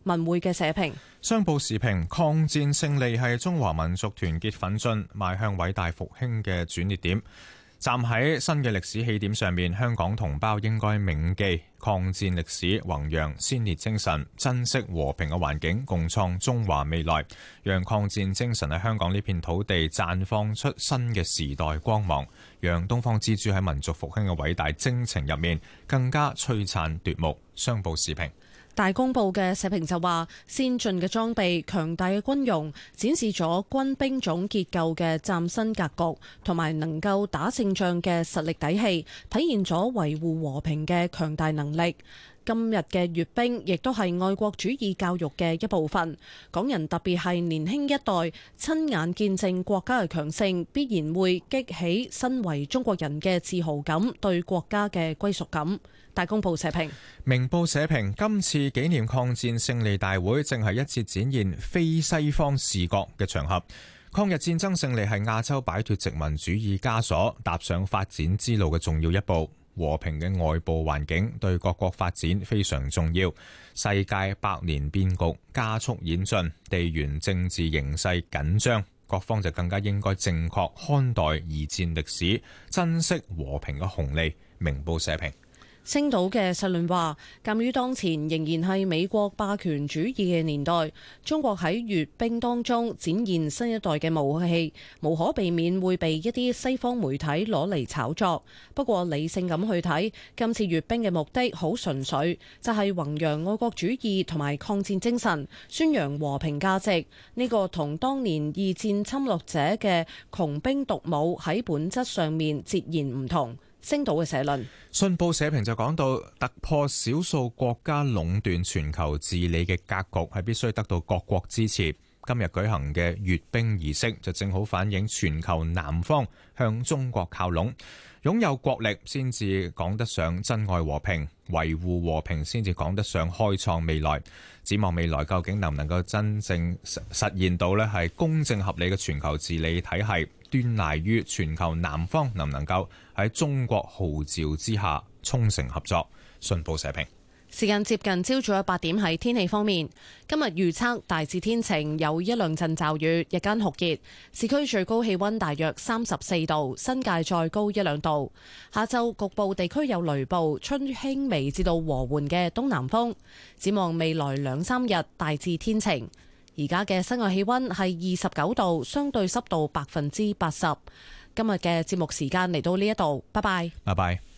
S3: 文匯嘅社評。
S4: 商報時評：抗戰勝利係中華民族團結奮進、邁向偉大復興嘅轉捩點。站喺新嘅歷史起點上面，香港同胞應該銘記抗戰歷史，弘揚先烈精神，珍惜和平嘅環境，共創中華未來，讓抗戰精神喺香港呢片土地綻放出新嘅時代光芒，讓東方之珠喺民族復興嘅偉大征程入面更加璀璨奪目。商報時評。
S3: 大公報嘅社評就話，先進嘅裝備、強大嘅軍容，展示咗軍兵種結構嘅嶄新格局，同埋能夠打勝仗嘅實力底氣，體現咗維護和平嘅強大能力。今日嘅閱兵亦都係愛國主義教育嘅一部分，港人特別係年輕一代親眼見證國家嘅強盛，必然會激起身為中國人嘅自豪感，對國家嘅歸屬感。大公報社評。
S4: 明報社評：今次紀念抗戰勝利大會正係一次展現非西方視角嘅場合。抗日戰爭勝利係亞洲擺脫殖民主義枷鎖、踏上發展之路嘅重要一步。和平嘅外部環境對各國發展非常重要。世界百年變局加速演進，地緣政治形勢緊張，各方就更加應該正確看待二戰歷史，珍惜和平嘅紅利。明報社評。
S3: 星島嘅社論話，鑑於當前仍然係美國霸權主義嘅年代，中國喺閱兵當中展現新一代嘅武器，無可避免會被一啲西方媒體攞嚟炒作。不過理性咁去睇，今次閱兵嘅目的好純粹，就係弘揚愛國主義同埋抗戰精神，宣揚和平價值。呢個同當年二戰侵略者嘅窮兵黷武喺本質上面截然唔同。星島嘅社論。
S4: 信報社評就講到，突破少數國家壟斷全球治理嘅格局係必須得到各國支持。今日舉行嘅閱兵儀式就正好反映全球南方向中國靠攏，擁有國力先至講得上珍愛和平，維護和平先至講得上開創未來。展望未來究竟能唔能夠真正實現到呢係公正合理嘅全球治理體系，端賴於全球南方能唔能夠喺中國號召之下衷誠合作。信報社評。
S3: 時間接近朝早嘅八點，喺天氣方面，今日預測大致天晴，有一兩陣驟雨，日間酷熱，市區最高氣溫大約三十四度，新界再高一兩度。下晝局部地區有雷暴，吹輕微至到和緩嘅東南風。展望未來兩三日大致天晴。而家嘅室外氣溫係二十九度，相對濕度百分之八十。今日嘅節目時間嚟到呢一度，拜拜。
S4: 拜拜。